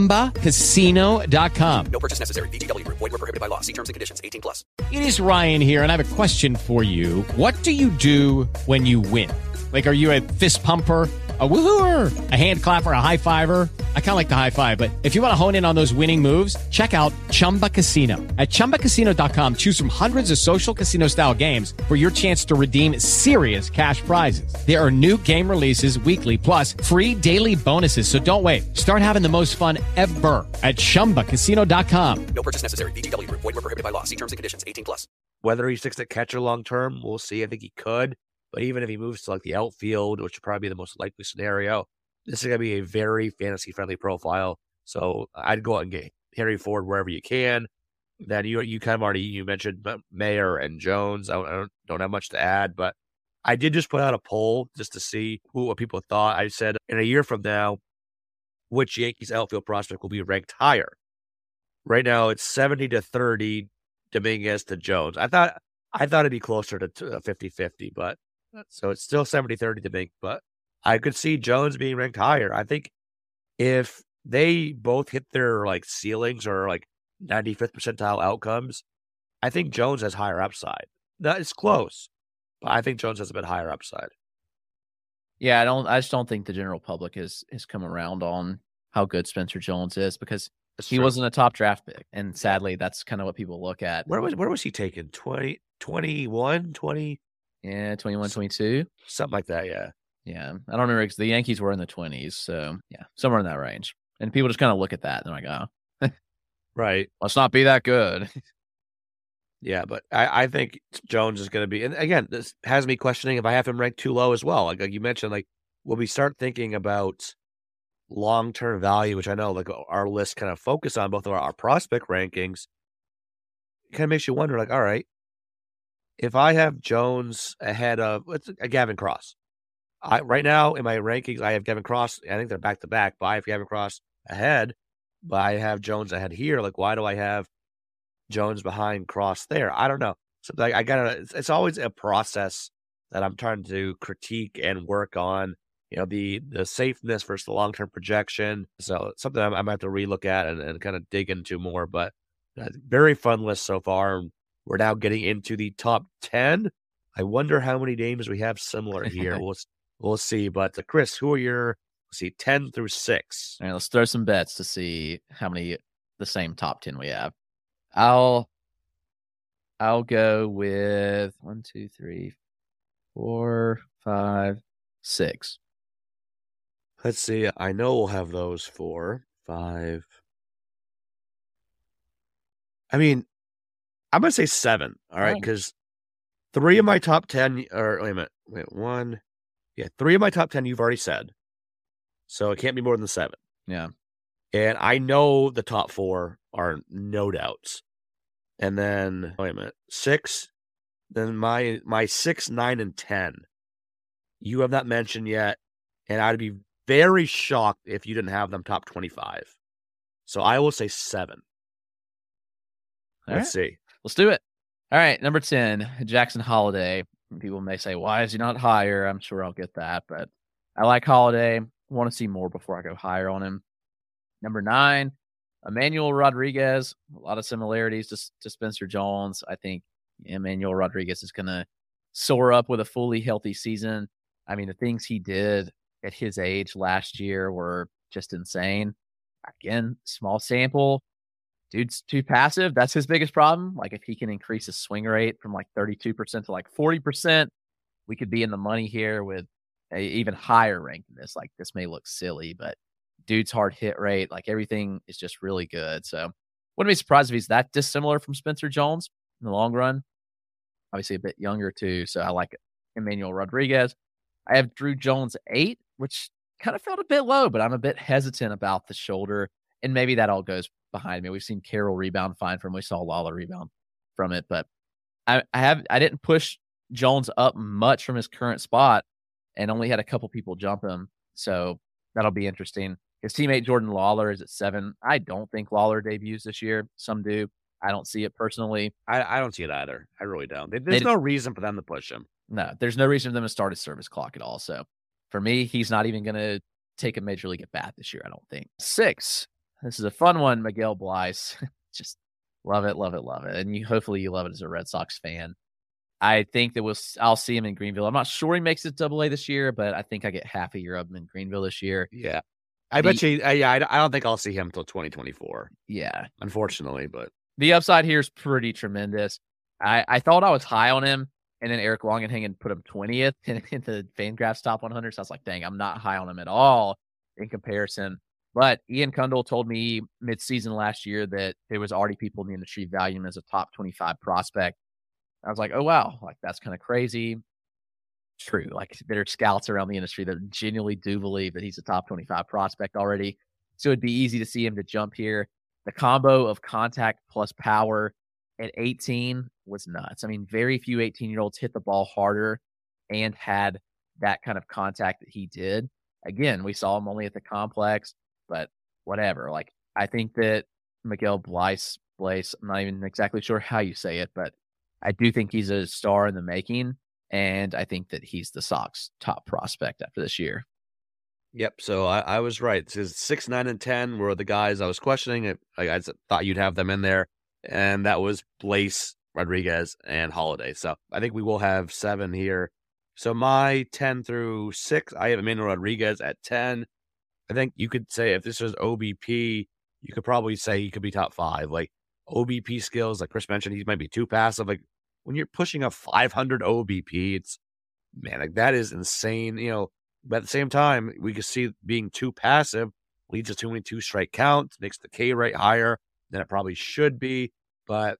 ChumbaCasino.com. No purchase necessary. VGW Group. Void where prohibited by law. See terms and conditions. 18 plus. It is Ryan here, and I have a question for you. What do you do when you win? Like, are you a fist pumper? A woohooer, a hand clapper, a high fiver. I kind of like the high five, but if you want to hone in on those winning moves, check out Chumba Casino. At ChumbaCasino.com, choose from hundreds of social casino style games for your chance to redeem serious cash prizes. There are new game releases weekly, plus free daily bonuses. So don't wait. Start having the most fun ever at ChumbaCasino.com. No purchase necessary. VGW Group. Void where prohibited by law. See terms and conditions. 18+. Whether he sticks at catcher long term, we'll see. I think he could. But even if he moves to like the outfield, which would probably be the most likely scenario, this is going to be a very fantasy-friendly profile. So I'd go out and get Harry Ford wherever you can. Then you kind of you mentioned Mayer and Jones. I don't have much to add, but I did just put out a poll just to see what people thought. I said in a year from now, which Yankees outfield prospect will be ranked higher? Right now, it's 70-30 Dominguez to Jones. I thought it'd be closer to 50-50, but so it's still 70-30 to make, but I could see Jones being ranked higher. I think if they both hit their like ceilings or like 95th percentile outcomes, I think Jones has higher upside. That is close, but I think Jones has a bit higher upside. Yeah, I just don't think the general public has come around on how good Spencer Jones is, because he wasn't a top draft pick, and sadly, that's kind of what people look at. Where was he taken? 20, 21, 20? Yeah, 21, 22. Something like that, yeah. Yeah, I don't remember because the Yankees were in the 20s, so yeah, somewhere in that range. And people just kind of look at that and they're like, oh, right. Let's not be that good. Yeah, but I think Jones is going to be, and again, this has me questioning if I have him ranked too low as well. Like you mentioned, like when we start thinking about long-term value, which I know like our list kind of focus on both of our prospect rankings, it kind of makes you wonder, like, all right, if I have Jones ahead of Gavin Cross, right now in my rankings, I have Gavin Cross. I think they're back to back, but I have Gavin Cross ahead, but I have Jones ahead here. Like, why do I have Jones behind Cross there? I don't know. So like, it's always a process that I'm trying to critique and work on. You know, the safeness versus the long-term projection. So something I might have to relook at and kind of dig into more. But very fun list so far. We're now getting into the top 10. I wonder how many names we have similar here. We'll see. But Chris, who are your 10 through 6? All right, let's throw some bets to see how many the same top 10 we have. I'll go with 1, 2, 3, 4, 5, 6. Let's see. I know we'll have those 4, 5. I mean, I'm going to say 7. All right. Because 3 of my top 10, or wait a minute. Wait, 1. Yeah. 3 of my top 10 you've already said. So it can't be more than 7. Yeah. And I know the top 4 are no doubts. And then, wait a minute, 6. Then my 6, 9, and 10. You have not mentioned yet. And I'd be very shocked if you didn't have them top 25. So I will say 7. Let's see. Let's do it. All right. Number 10, Jackson Holliday. People may say, why is he not higher? I'm sure I'll get that. But I like Holliday. Want to see more before I go higher on him. Number 9, Emmanuel Rodriguez. A lot of similarities to Spencer Jones. I think Emmanuel Rodriguez is going to soar up with a fully healthy season. I mean, the things he did at his age last year were just insane. Again, small sample. Dude's too passive. That's his biggest problem. Like, if he can increase his swing rate from like 32% to like 40%, we could be in the money here with a even higher rank than this. Like, this may look silly, but dude's hard hit rate, like everything is just really good. So wouldn't be surprised if he's that dissimilar from Spencer Jones in the long run. Obviously a bit younger too. So I like Emmanuel Rodriguez. I have Drew Jones 8, which kind of felt a bit low, but I'm a bit hesitant about the shoulder. And maybe that all goes behind me. We've seen Carroll rebound fine from, we saw Lawlar rebound from it, but I didn't push Jones up much from his current spot and only had a couple people jump him. So that'll be interesting. His teammate Jordan Lawlar is at 7. I don't think Lawlar debuts this year. Some do. I don't see it personally. I don't see it either. I really don't. There's no reason for them to push him. No, there's no reason for them to start his service clock at all. So for me, he's not even going to take a major league at bat this year, I don't think. 6. This is a fun one, Miguel Bleis. Just love it, love it, love it. And hopefully you love it as a Red Sox fan. I think that I'll see him in Greenville. I'm not sure he makes it Double A this year, but I think I get half a year of him in Greenville this year. Yeah. I bet you, I don't think I'll see him until 2024. Yeah. Unfortunately, but the upside here is pretty tremendous. I thought I was high on him, and then Eric Longenhagen put him 20th in the FanGraphs top 100. So I was like, dang, I'm not high on him at all in comparison. But Ian Cundall told me mid-season last year that there was already people in the industry valuing him as a top 25 prospect. I was like, oh, wow, like that's kind of crazy. True. Like there are scouts around the industry that genuinely do believe that he's a top 25 prospect already. So it'd be easy to see him to jump here. The combo of contact plus power at 18 was nuts. I mean, very few 18-year-olds hit the ball harder and had that kind of contact that he did. Again, we saw him only at the complex, but whatever. Like, I think that Miguel Blaise, I'm not even exactly sure how you say it, but I do think he's a star in the making. And I think that he's the Sox top prospect after this year. Yep. So I was right. His 6, 9, and 10 were the guys I was questioning. I thought you'd have them in there. And that was Blaise, Rodriguez, and Holiday. So I think we will have 7 here. So my 10 through 6, I have Emmanuel Rodriguez at 10. I think you could say if this was OBP, you could probably say he could be top 5. Like OBP skills, like Chris mentioned, he might be too passive. Like when you're pushing a 500 OBP, it's, man, like that is insane. You know, but at the same time, we could see being too passive leads to too many 2-strike counts, makes the K rate higher than it probably should be. But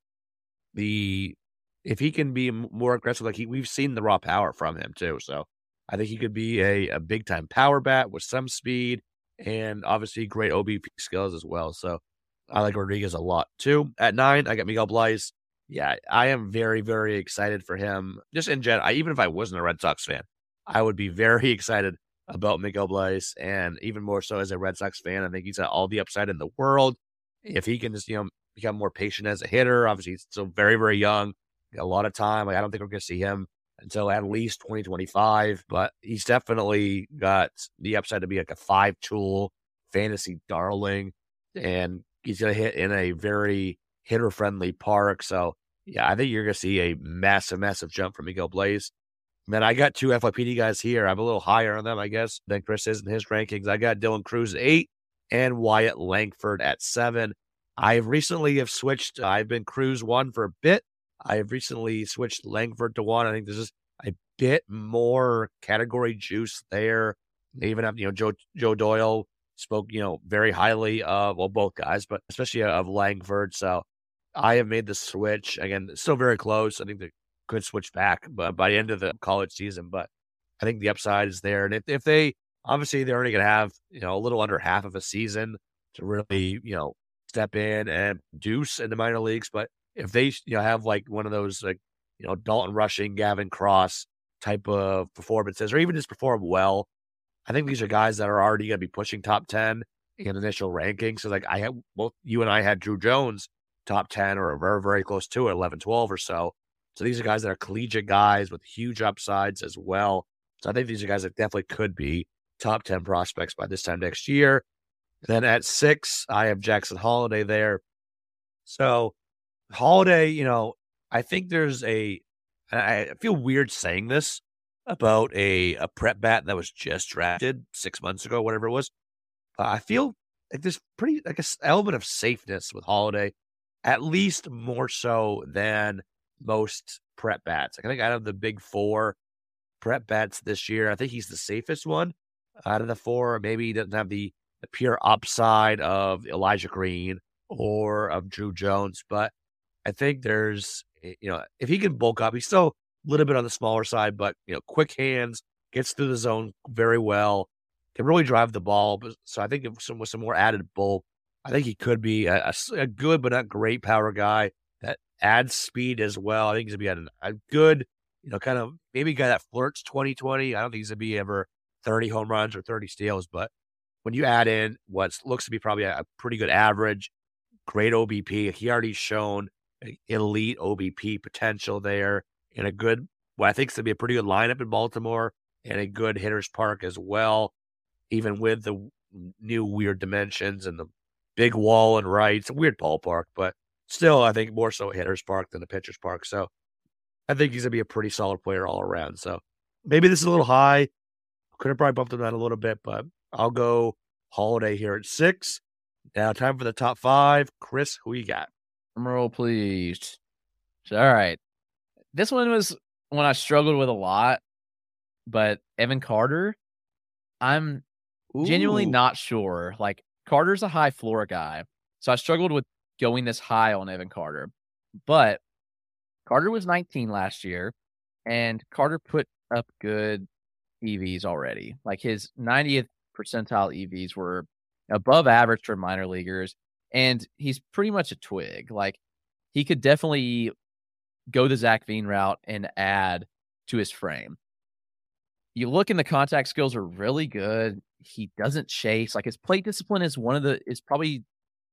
if he can be more aggressive, like we've seen the raw power from him too. So I think he could be a big time power bat with some speed and obviously great OBP skills as well. So I like Rodriguez a lot too. At 9, I got Miguel Blaise. Yeah, I am very, very excited for him. Just in general, even if I wasn't a Red Sox fan, I would be very excited about Miguel Blaise, and even more so as a Red Sox fan. I think he's got all the upside in the world. If he can just, become more patient as a hitter, obviously he's still very, very young, got a lot of time. Like, I don't think we're going to see him until at least 2025, but he's definitely got the upside to be like a 5-tool fantasy darling, and he's going to hit in a very hitter-friendly park. So, yeah, I think you're going to see a massive, massive jump from Miguel Blaise. And then I got 2 FYPD guys here. I'm a little higher on them, I guess, than Chris is in his rankings. I got Dylan Cruz at 8 and Wyatt Langford at 7. I recently have switched. I've been Cruz 1 for a bit. I have recently switched Langford to 1. I think there's just a bit more category juice there. They even have, Joe Doyle spoke, very highly of, well, both guys, but especially of Langford. So I have made the switch. Again, it's still very close. I think they could switch back but by the end of the college season, but I think the upside is there. And if they, obviously they're only going to have, a little under half of a season to really, step in and produce in the minor leagues. But if they, have like one of those, like, Dalton Rushing, Gavin Cross type of performances, or even just perform well, I think these are guys that are already going to be pushing top 10 in initial rankings. So like both you and I had Drew Jones top 10 or very, very close to it, 11, 12 or so. So these are guys that are collegiate guys with huge upsides as well. So I think these are guys that definitely could be top 10 prospects by this time next year. And then at 6, I have Jackson Holiday there. So Holiday, I think I feel weird saying this about a prep bat that was just drafted 6 months ago, whatever it was. I feel like there's pretty like an element of safeness with Holiday, at least more so than most prep bats. I think out of the big 4 prep bats this year, I think he's the safest one out of the 4. Maybe he doesn't have the pure upside of Elijah Green or of Drew Jones, but I think there's, if he can bulk up, he's still a little bit on the smaller side, but, quick hands, gets through the zone very well, can really drive the ball. So I think with some more added bulk, I think he could be a good but not great power guy that adds speed as well. I think he's going to be a good, kind of maybe a guy that flirts 2020. I don't think he's going to be ever 30 home runs or 30 steals, but when you add in what looks to be probably a pretty good average, great OBP, he already shown elite OBP potential there, and a good, what I think is going to be a pretty good lineup in Baltimore, and a good hitter's park as well, even with the new weird dimensions and the big wall and right. It's a weird ballpark, but still, I think more so a hitter's park than a pitcher's park. So I think he's going to be a pretty solid player all around. So maybe this is a little high. Could have probably bumped him down a little bit, but I'll go Holiday here at 6. Now, time for the top 5. Chris, who you got? Drum roll, please. All right. This one was one I struggled with a lot, but Evan Carter, I'm genuinely Ooh. not sure. Like, Carter's a high floor guy, so I struggled with going this high on Evan Carter. But Carter was 19 last year, and Carter put up good EVs already. Like, his 90th percentile EVs were above average for minor leaguers, and he's pretty much a twig. Like, he could definitely go the Zach Veen route and add to his frame. You look, and the contact skills are really good. He doesn't chase. Like, his plate discipline is is probably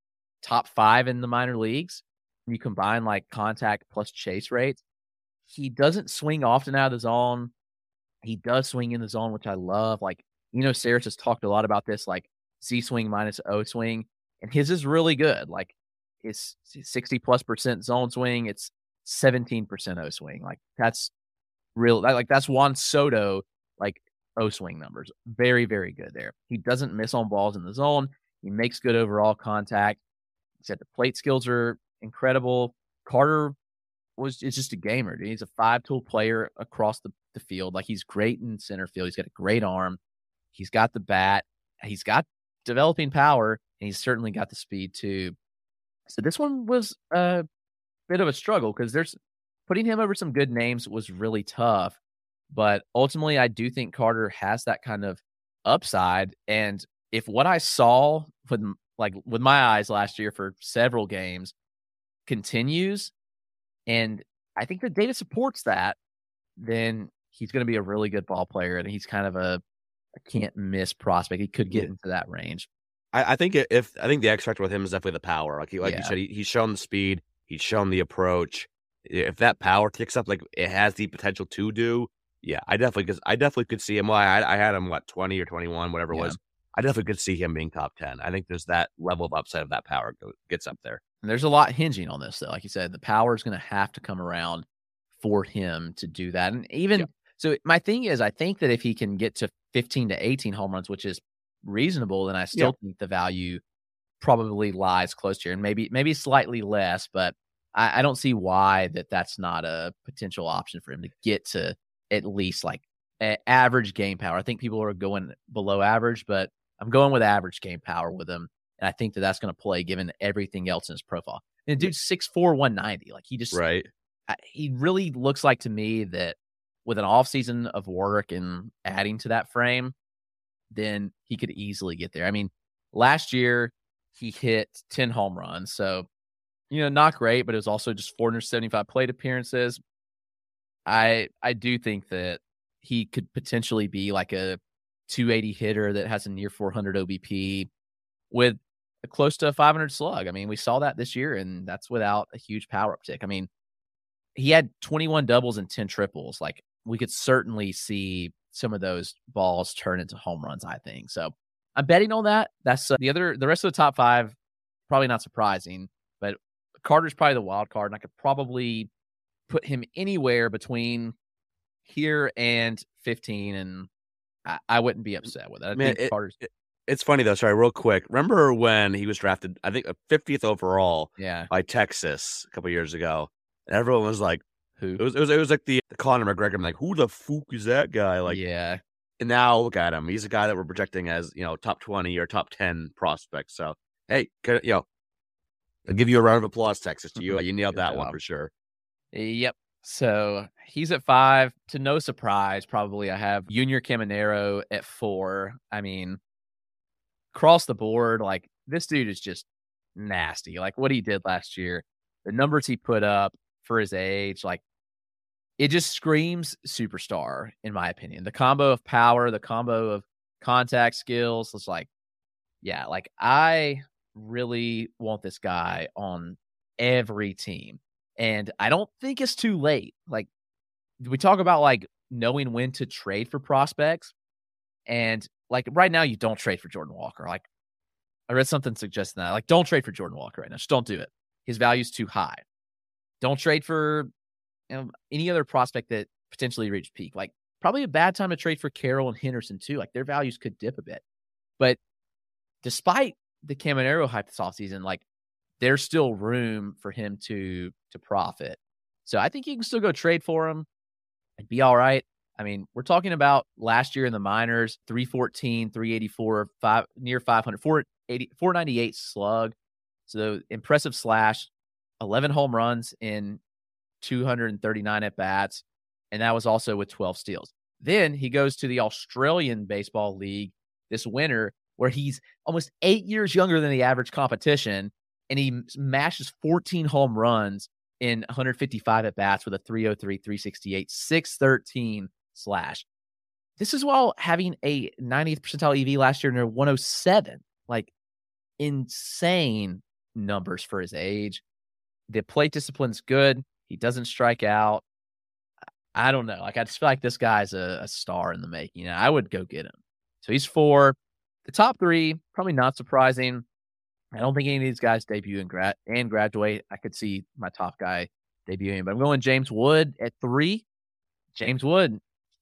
top 5 in the minor leagues. You combine like contact plus chase rates. He doesn't swing often out of the zone. He does swing in the zone, which I love. Like, Saris has talked a lot about this, like Z swing minus O swing, and his is really good. Like, his 60+% zone swing, it's 17% O swing. Like, that's real. Like, that's Juan Soto, like, O swing numbers. Very, very good there. He doesn't miss on balls in the zone. He makes good overall contact. He said the plate skills are incredible. Carter is just a gamer, dude. He's a 5-tool player across the field. Like, he's great in center field. He's got a great arm. He's got the bat. He's got developing power, and he's certainly got the speed too. So this one was a bit of a struggle because putting him over some good names was really tough. But ultimately, I do think Carter has that kind of upside. And if what I saw with my eyes last year for several games continues, and I think the data supports that, then he's going to be a really good ball player, and he's kind of a can't miss prospect. He could get into that range. I think the X factor with him is definitely the power. Like you said, he's shown the speed, he's shown the approach. If that power ticks up, like it has the potential to do, I definitely could see him. Well, I had him 20 or 21, whatever it was. I definitely could see him being top 10. I think there's that level of upside of that power gets up there. And there's a lot hinging on this, though. Like you said, the power is going to have to come around for him to do that. And even so, my thing is, I think that if he can get to 15 to 18 home runs, which is reasonable, then I still think the value probably lies close to here, and maybe slightly less. But I don't see why that's not a potential option for him to get to at least like average game power. I think people are going below average, but I'm going with average game power with him. And I think that's going to play given everything else in his profile. And dude's 6'4", 190. Like, he just, he really looks like to me that with an off season of work and adding to that frame, then he could easily get there. I mean, last year he hit 10 home runs. So, not great, but it was also just 475 plate appearances. I do think that he could potentially be like a 280 hitter that has a near 400 OBP with a close to a 500 slug. I mean, we saw that this year, and that's without a huge power uptick. I mean, he had 21 doubles and 10 triples. Like, we could certainly see some of those balls turn into home runs, I think. So I'm betting on that. That's the rest of the top 5, probably not surprising, but Carter's probably the wild card, and I could probably put him anywhere between here and 15, and I wouldn't be upset with it. I think Carter's. It's funny though. Sorry, real quick. Remember when he was drafted? I think 50th overall by Texas a couple years ago, and everyone was like, "Who?" It was like the Conor McGregor. I'm like, "Who the fuck is that guy?" Like, and now look at him. He's a guy that we're projecting as top 20 or top 10 prospect. So hey, I'll give you a round of applause, Texas. To you, you nailed that one for sure. Yep. So he's at 5. To no surprise, probably I have Junior Caminero at 4. I mean, across the board, like, this dude is just nasty. Like, what he did last year, the numbers he put up for his age, like, it just screams superstar, in my opinion. The combo of power, the combo of contact skills, it's like, I really want this guy on every team. And I don't think it's too late. Like, we talk about like knowing when to trade for prospects, and like right now you don't trade for Jordan Walker. Like, I read something suggesting that, like, don't trade for Jordan Walker right now. Just don't do it. His value's too high. Don't trade for any other prospect that potentially reached peak. Like, probably a bad time to trade for Carroll and Henderson too. Like, their values could dip a bit. But despite the Caminero hype this offseason, like, there's still room for him to profit. So I think you can still go trade for him and be all right. I mean, we're talking about last year in the minors, 314, 384, near 500, 498 slug. So impressive slash, 11 home runs in 239 at-bats, and that was also with 12 steals. Then he goes to the Australian Baseball League this winter, where he's almost 8 years younger than the average competition, and he mashes 14 home runs in 155 at-bats with a 303, 368, 613 slash. This is while having a 90th percentile EV last year near 107. Like, insane numbers for his age. The plate discipline's good. He doesn't strike out. I don't know. Like, I just feel like this guy's a star in the making. I would go get him. So he's 4. The top 3, probably not surprising. I don't think any of these guys debut and graduate. I could see my top guy debuting, but I'm going James Wood at 3. James Wood,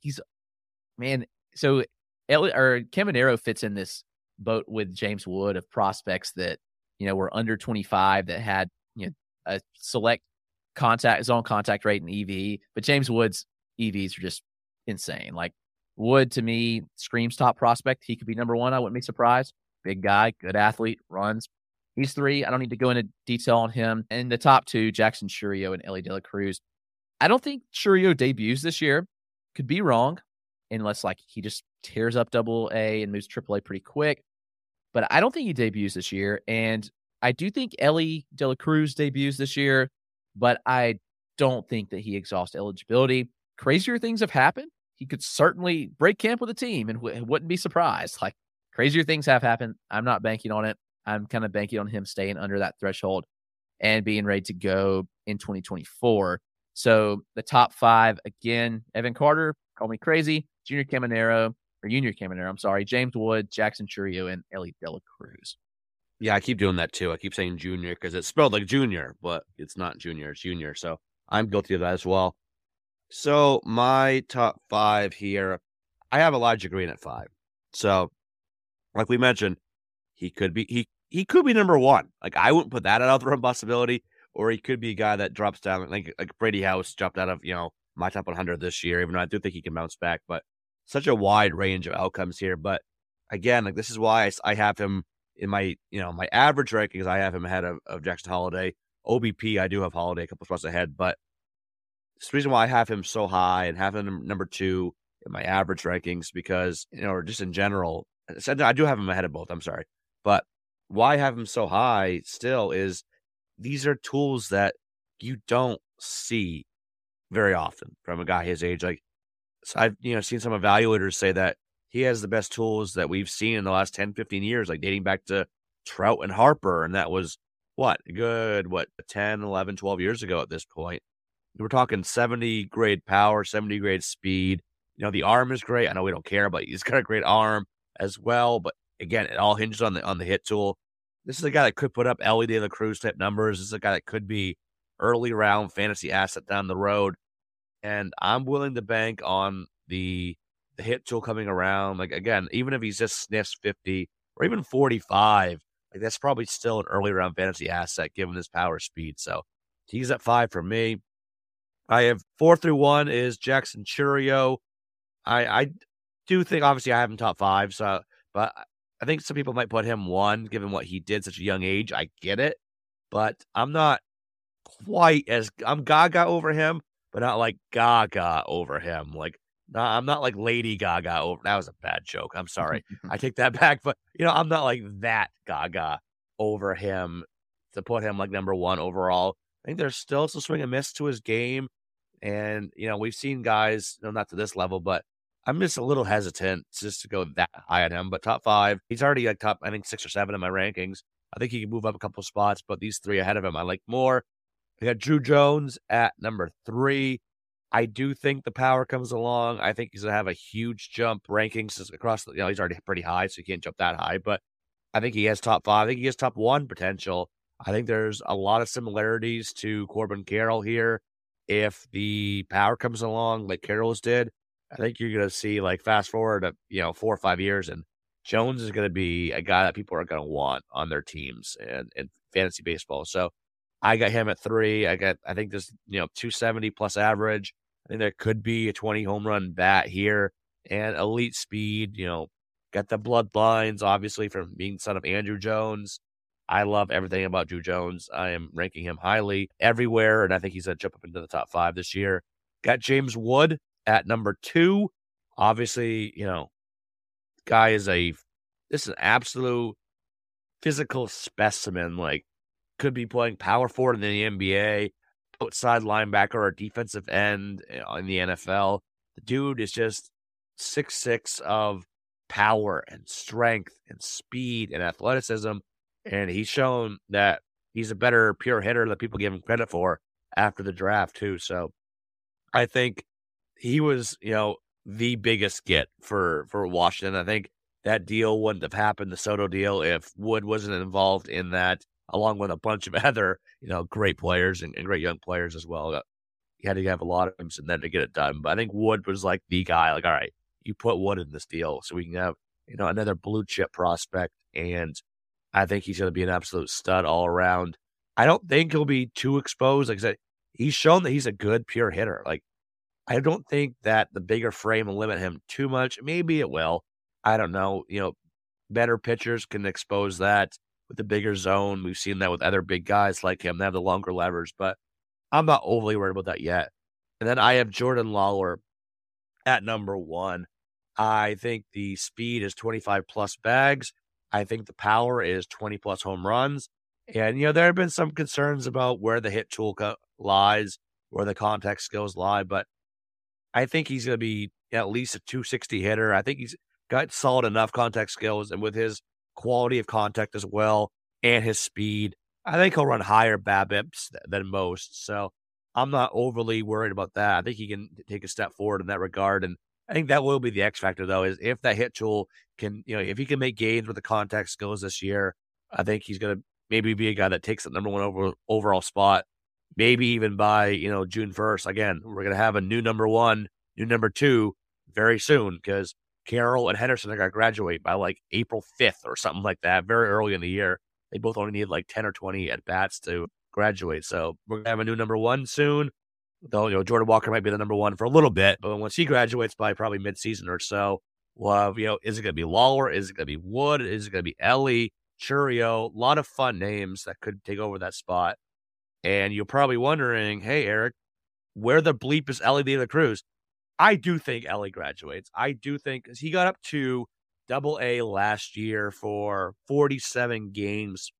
so Caminero fits in this boat with James Wood of prospects that, were under 25 that had, a select zone contact rate and EV, but James Wood's EVs are just insane. Like, Wood, to me, screams top prospect. He could be number 1. I wouldn't be surprised. Big guy, good athlete, runs. He's 3. I don't need to go into detail on him. And the top 2, Jackson Chourio and Elly De La Cruz. I don't think Chourio debuts this year. Could be wrong, unless he just tears up AA and moves AAA pretty quick. But I don't think he debuts this year. And I do think Elly De La Cruz debuts this year, but I don't think that he exhausts eligibility. Crazier things have happened. He could certainly break camp with a team and wouldn't be surprised. Like, crazier things have happened. I'm not banking on it. I'm kind of banking on him staying under that threshold and being ready to go in 2024. So the top 5, again, Evan Carter, call me crazy, Junior Caminero, James Wood, Jackson Chourio, and Elly De La Cruz. Yeah, I keep doing that too. I keep saying junior because it's spelled like junior, but it's not junior, it's junior. So I'm guilty of that as well. So my top 5 here, I have Elijah Green at 5. So, like we mentioned, he could be number 1. Like, I wouldn't put that out of the possibility, or he could be a guy that drops down, like Brady House dropped out of my top 100 this year. Even though I do think he can bounce back, but such a wide range of outcomes here. But again, like, this is why I have him in my my average rankings. I have him ahead of Jackson Holiday. OBP, I do have Holiday a couple spots ahead, but it's the reason why I have him so high and have him number 2 in my average rankings, because, or just in general, I do have him ahead of both. I'm sorry. But why I have him so high still is these are tools that you don't see very often from a guy his age. Like, so I've seen some evaluators say that he has the best tools that we've seen in the last 10, 15 years, like dating back to Trout and Harper. And that was 10, 11, 12 years ago at this point. We're talking 70 grade power, 70 grade speed. The arm is great. I know we don't care, but he's got a great arm as well. But again, it all hinges on the hit tool. This is a guy that could put up Elly De La Cruz type numbers. This is a guy that could be early round fantasy asset down the road. And I'm willing to bank on the hit tool coming around. Like, again, even if he's just sniffs 50 or even 45, like, that's probably still an early round fantasy asset given his power speed. So he's at 5 for me. I have 4 through 1 is Jackson Chourio. I do think, obviously, I have him top 5. So, but I think some people might put him 1, given what he did such a young age. I get it, but I'm not I'm Gaga over him, but not like Gaga over him. Like, I'm not like Lady Gaga over. That was a bad joke. I'm sorry. I take that back. But, I'm not like that Gaga over him to put him like number 1 overall. I think there's still some swing and miss to his game. And, we've seen guys, not to this level, but I'm just a little hesitant just to go that high on him. But top 5, he's already like top, I think 6 or 7 in my rankings. I think he can move up a couple spots, but these 3 ahead of him I like more. I got Drew Jones at number 3. I do think the power comes along. I think he's going to have a huge jump rankings across the, he's already pretty high, so he can't jump that high, but I think he has top 5. I think he has top 1 potential. I think there's a lot of similarities to Corbin Carroll here. if the power comes along like Carroll's did, I think you're going to see, like, fast forward to, 4 or 5 years, and Jones is going to be a guy that people are going to want on their teams and fantasy baseball. So I got him at 3. I think this, 270 plus average. I think there could be a 20 home run bat here and elite speed, got the bloodlines, obviously, from being the son of Andrew Jones. I love everything about Drew Jones. I am ranking him highly everywhere, and I think he's going to jump up into the top 5 this year. Got James Wood at number 2. Obviously, guy is this is an absolute physical specimen. Like, could be playing power forward in the NBA, outside linebacker or defensive end in the NFL. The dude is just 6'6" of power and strength and speed and athleticism. And he's shown that he's a better pure hitter than people give him credit for after the draft, too. So I think he was, the biggest get for Washington. I think that deal wouldn't have happened, the Soto deal, if Wood wasn't involved in that, along with a bunch of other, great players and great young players as well. You had to have a lot of them and then to get it done. But I think Wood was like the guy, like, all right, you put Wood in this deal so we can have, another blue chip prospect. And I think he's going to be an absolute stud all around. I don't think he'll be too exposed. Like I said, he's shown that he's a good pure hitter. Like, I don't think that the bigger frame will limit him too much. Maybe it will. I don't know. Better pitchers can expose that with the bigger zone. We've seen that with other big guys like him. They have the longer levers, but I'm not overly worried about that yet. And then I have Jordan Lawler at number 1. I think the speed is 25 plus bags. I think the power is 20 plus home runs. And, there have been some concerns about where the hit tool lies, where the contact skills lie, but I think he's going to be at least a 260 hitter. I think he's got solid enough contact skills, and with his quality of contact as well and his speed, I think he'll run higher BABIPs than most. So I'm not overly worried about that. I think he can take a step forward in that regard. And I think that will be the X factor, though, is if that hit tool can, if he can make gains with the contact skills this year, I think he's going to maybe be a guy that takes the number 1 overall spot, maybe even by, June 1st. Again, we're going to have a new number 1, new number 2 very soon because Carroll and Henderson are going to graduate by like April 5th or something like that, very early in the year. They both only need like 10 or 20 at-bats to graduate. So we're going to have a new number 1 soon. Though, Jordan Walker might be the number 1 for a little bit, but once he graduates by probably mid-season or so, we'll have, is it going to be Lawler? Is it going to be Wood? Is it going to be Ellie, Churio? A lot of fun names that could take over that spot. And you're probably wondering, hey, Eric, where the bleep is Ellie De La Cruz? I do think Ellie graduates. I do think, because he got up to Double-A last year for 47 games.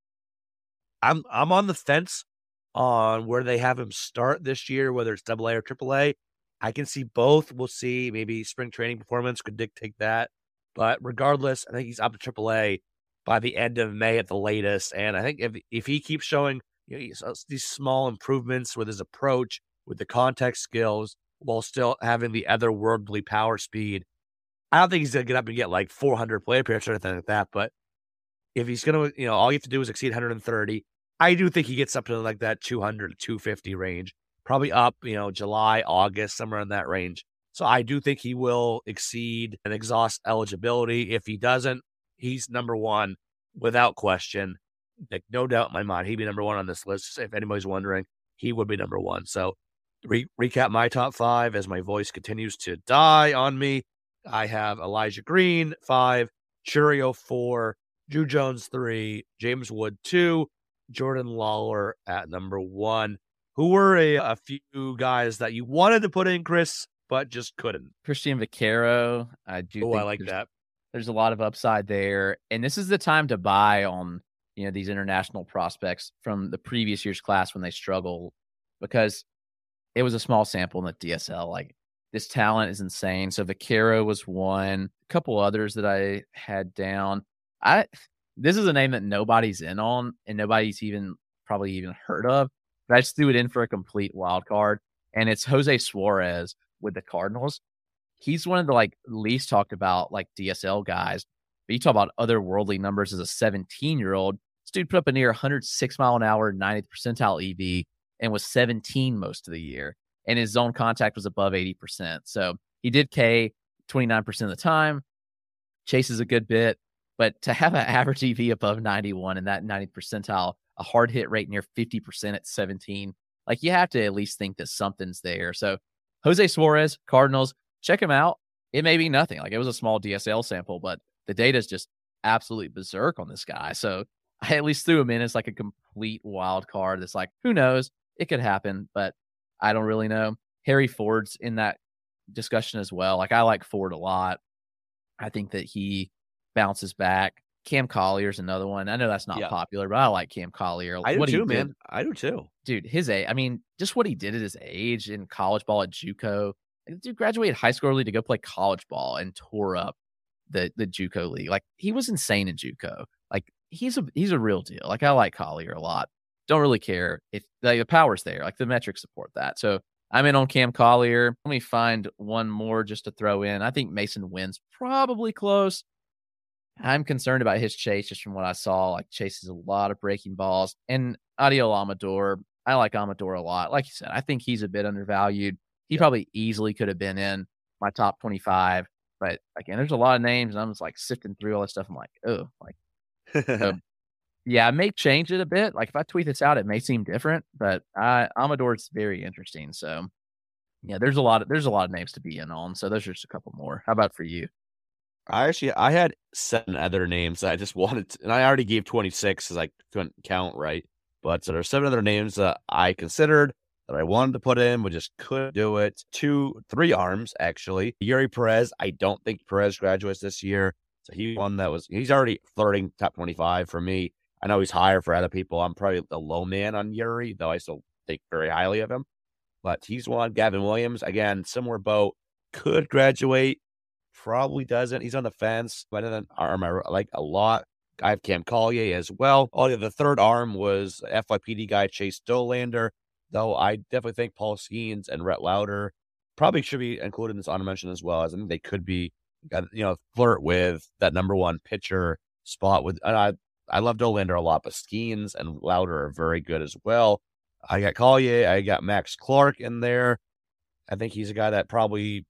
I'm on the fence on where they have him start this year, whether it's Double-A or Triple-A. I can see both. We'll see. Maybe spring training performance could dictate that. But regardless, I think he's up to Triple-A by the end of May at the latest. And I think if he keeps showing these small improvements with his approach, with the contact skills, while still having the otherworldly power speed, I don't think he's going to get up and get like 400 play appearances or anything like that. But if he's going to, all you have to do is exceed 130. I do think he gets up to like that 200 to 250 range, probably up, July, August, somewhere in that range. So I do think he will exceed and exhaust eligibility. If he doesn't, he's number 1 without question. Like, no doubt in my mind, he'd be number 1 on this list. If anybody's wondering, he would be number 1. So recap my top 5 as my voice continues to die on me. I have Elijah Green 5, Churio 4, Drew Jones 3, James Wood 2, Jordan Lawler at number 1. Who were a few guys that you wanted to put in, Chris, but just couldn't? Christian Vaquero. I like that. There's a lot of upside there. And this is the time to buy on, these international prospects from the previous year's class when they struggle, because it was a small sample in the DSL. Like, this talent is insane. So Vaquero was one. A couple others that I had down. This is a name that nobody's in on and nobody's probably even heard of. But I just threw it in for a complete wild card. And it's Jose Suarez with the Cardinals. He's one of the least talked about DSL guys. But you talk about otherworldly numbers as a 17-year-old. This dude put up a near 106 mile an hour, 90th percentile EV, and was 17 most of the year. and his zone contact was above 80%. So he did K 29% of the time, chases a good bit, but to have an average EV above 91 in that 90th percentile, a hard hit rate near 50% at 17, like you have to at least think that something's there. So Jose Suarez, Cardinals, check him out. It may be nothing. Like it was a small DSL sample, but the data is just absolutely berserk on this guy. So I at least threw him in as like a complete wild card. That's like, who knows? It could happen, but I don't really know. Harry Ford's in that discussion as well. Like I like Ford a lot. I think that he bounces back. Cam Collier's another one. I know that's not popular, but I like Cam Collier. I do too, man. I do too. Dude, his age, I mean, just what he did at his age in college ball at JUCO. Like, dude graduated high school early to go play college ball and tore up the JUCO league. Like he was insane in JUCO. Like he's a real deal. Like I like Collier a lot. Don't really care if the power's there. Like the metrics support that. So I'm in on Cam Collier. Let me find one more just to throw in. I think Mason Wynn's probably close. I'm concerned about his chase just from what I saw. Like chases a lot of breaking balls. And Adiel Amador, I like Amador a lot. Like you said, I think he's a bit undervalued. He probably easily could have been in my top 25. But again, there's a lot of names, and I'm just like sifting through all this stuff. I'm like, oh, like, so, yeah, I may change it a bit. Like if I tweet this out, it may seem different, but Amador's very interesting. So yeah, there's a lot of names to be in on. So there's just a couple more. How about for you? I had 7 other names that I just wanted to, and I already gave 26 because I couldn't count right. But so there's 7 other names that I considered that I wanted to put in, but just couldn't do it. 3 arms, actually. Yuri Perez, I don't think Perez graduates this year. So he's already flirting top 25 for me. I know he's higher for other people. I'm probably the low man on Yuri, though I still think very highly of him. But he's one. Gavin Williams, again, similar boat. Could graduate. Probably doesn't. He's on the fence. But then arm I like a lot. I have Cam Collier as well. The third arm was FYPD guy Chase Dolander, though I definitely think Paul Skeens and Rhett Lauder probably should be included in this honorable mention as well, as I think they could be, flirt with that number 1 pitcher spot. I love Dolander a lot, but Skeens and Lauder are very good as well. I got Collier. I got Max Clark in there. I think he's a guy that probably,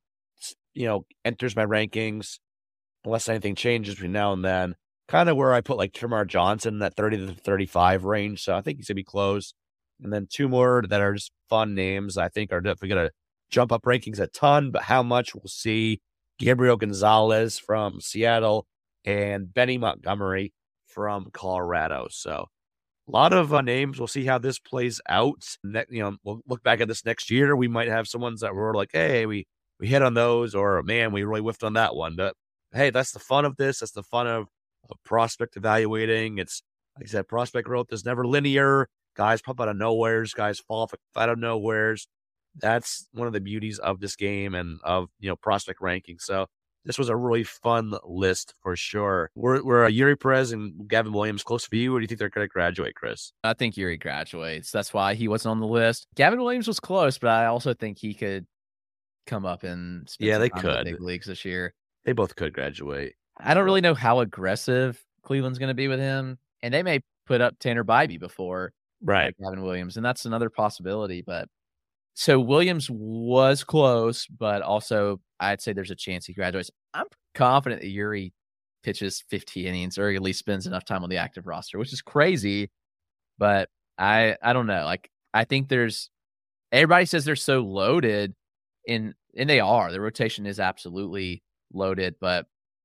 enters my rankings unless anything changes between now and then. Kind of where I put like Termarr Johnson in that 30 to 35 range. So I think he's going to be close. And then 2 more that are just fun names I think are definitely going to jump up rankings a ton, but how much we'll see. Gabriel Gonzalez from Seattle and Benny Montgomery from Colorado. So a lot of names. We'll see how this plays out. We'll look back at this next year. We might have some ones that were like, hey, we hit on those, or man, we really whiffed on that one. But hey, that's the fun of this. That's the fun of prospect evaluating. It's like I said, prospect growth is never linear. Guys pop out of nowheres. Guys fall out of nowheres. That's one of the beauties of this game and of prospect ranking. So this was a really fun list for sure. We're Yuri Perez and Gavin Williams close for you, or do you think they're going to graduate, Chris? I think Yuri graduates. That's why he wasn't on the list. Gavin Williams was close, but I also think he could come up and they could in the big leagues this year. They both could graduate. I don't really know how aggressive Cleveland's going to be with him, and they may put up Tanner Bybee before Gavin Williams, and that's another possibility. But so Williams was close, but also I'd say there's a chance he graduates. I'm confident that Yuri pitches 50 innings or at least spends enough time on the active roster, which is crazy. But I don't know. Like I think everybody says they're so loaded, and they are. The rotation is absolutely loaded, but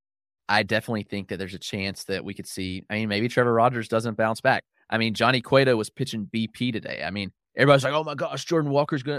I definitely think that there's a chance that we could see. I mean, maybe Trevor Rogers doesn't bounce back. I mean, Johnny Cueto was pitching BP today. I mean, everybody's like, oh my gosh, Jordan Walker's his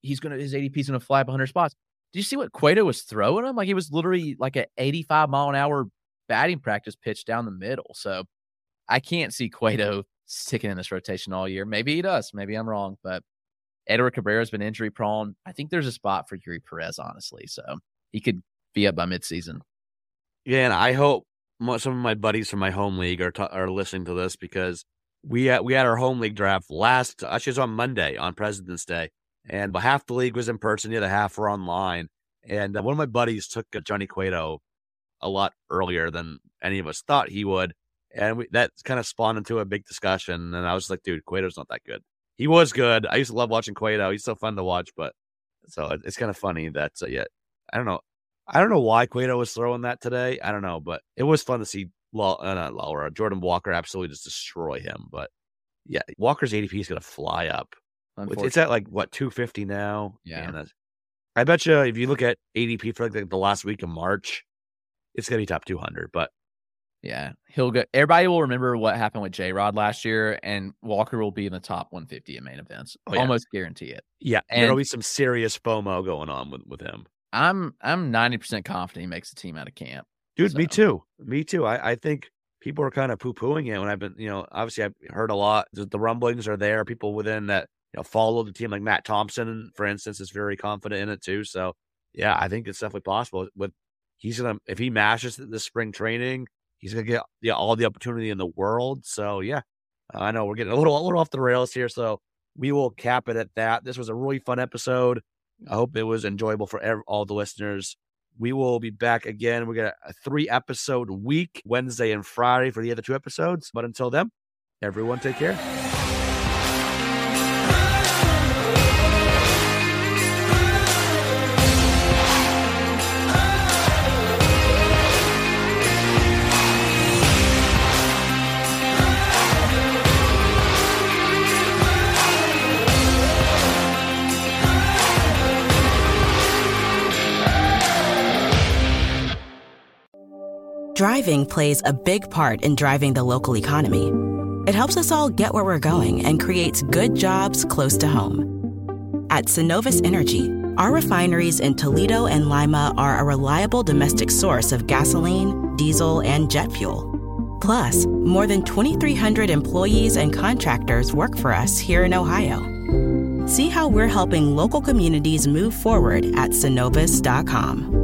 ADP's gonna fly up 100 spots. Did you see what Cueto was throwing him? Like he was literally like an 85 mile an hour batting practice pitch down the middle. So I can't see Cueto sticking in this rotation all year. Maybe he does. Maybe I'm wrong, but Edward Cabrera's been injury prone. I think there's a spot for Yuri Perez, honestly. So he could be up by midseason. Yeah, and I hope some of my buddies from my home league are listening to this, because we had our home league draft actually it was on Monday on President's Day, and half the league was in person, the other half were online. And one of my buddies took Johnny Cueto a lot earlier than any of us thought he would, and that kind of spawned into a big discussion. And I was like, dude, Cueto's not that good. He was good. I used to love watching Cueto. He's so fun to watch, but So it's kind of funny that, yeah, I don't know. I don't know why Cueto was throwing that today. I don't know, but it was fun to see Jordan Walker absolutely just destroy him. But yeah, Walker's ADP is going to fly up. It's at like, what, 250 now? Yeah. And I bet you if you look at ADP for like the last week of March, it's going to be top 200. But yeah, he'll go. Everybody will remember what happened with J-Rod last year, and Walker will be in the top 150 in main events. Almost guarantee it. Yeah, and there'll be some serious FOMO going on with him. I'm 90% confident he makes the team out of camp. Dude, so. Me too. I think people are kind of poo-pooing it when I've been, obviously I've heard a lot. The rumblings are there. People within that, follow the team, like Matt Thompson, for instance, is very confident in it too. So yeah, I think it's definitely possible. If he mashes this spring training, he's gonna get all the opportunity in the world. So yeah, I know we're getting a little off the rails here. So we will cap it at that. This was a really fun episode. I hope it was enjoyable for all the listeners. We will be back again. We got a 3-episode week, Wednesday and Friday for the other 2 episodes. But until then, everyone take care. Driving plays a big part in driving the local economy. It helps us all get where we're going and creates good jobs close to home. At Synovus Energy, our refineries in Toledo and Lima are a reliable domestic source of gasoline, diesel, and jet fuel. Plus, more than 2,300 employees and contractors work for us here in Ohio. See how we're helping local communities move forward at Synovus.com.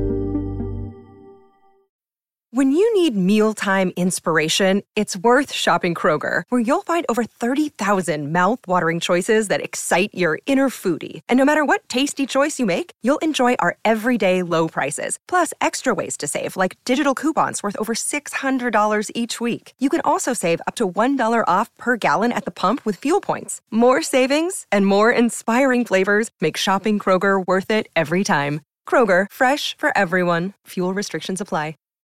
When you need mealtime inspiration, it's worth shopping Kroger, where you'll find over 30,000 mouth-watering choices that excite your inner foodie. And no matter what tasty choice you make, you'll enjoy our everyday low prices, plus extra ways to save, like digital coupons worth over $600 each week. You can also save up to $1 off per gallon at the pump with fuel points. More savings and more inspiring flavors make shopping Kroger worth it every time. Kroger, fresh for everyone. Fuel restrictions apply.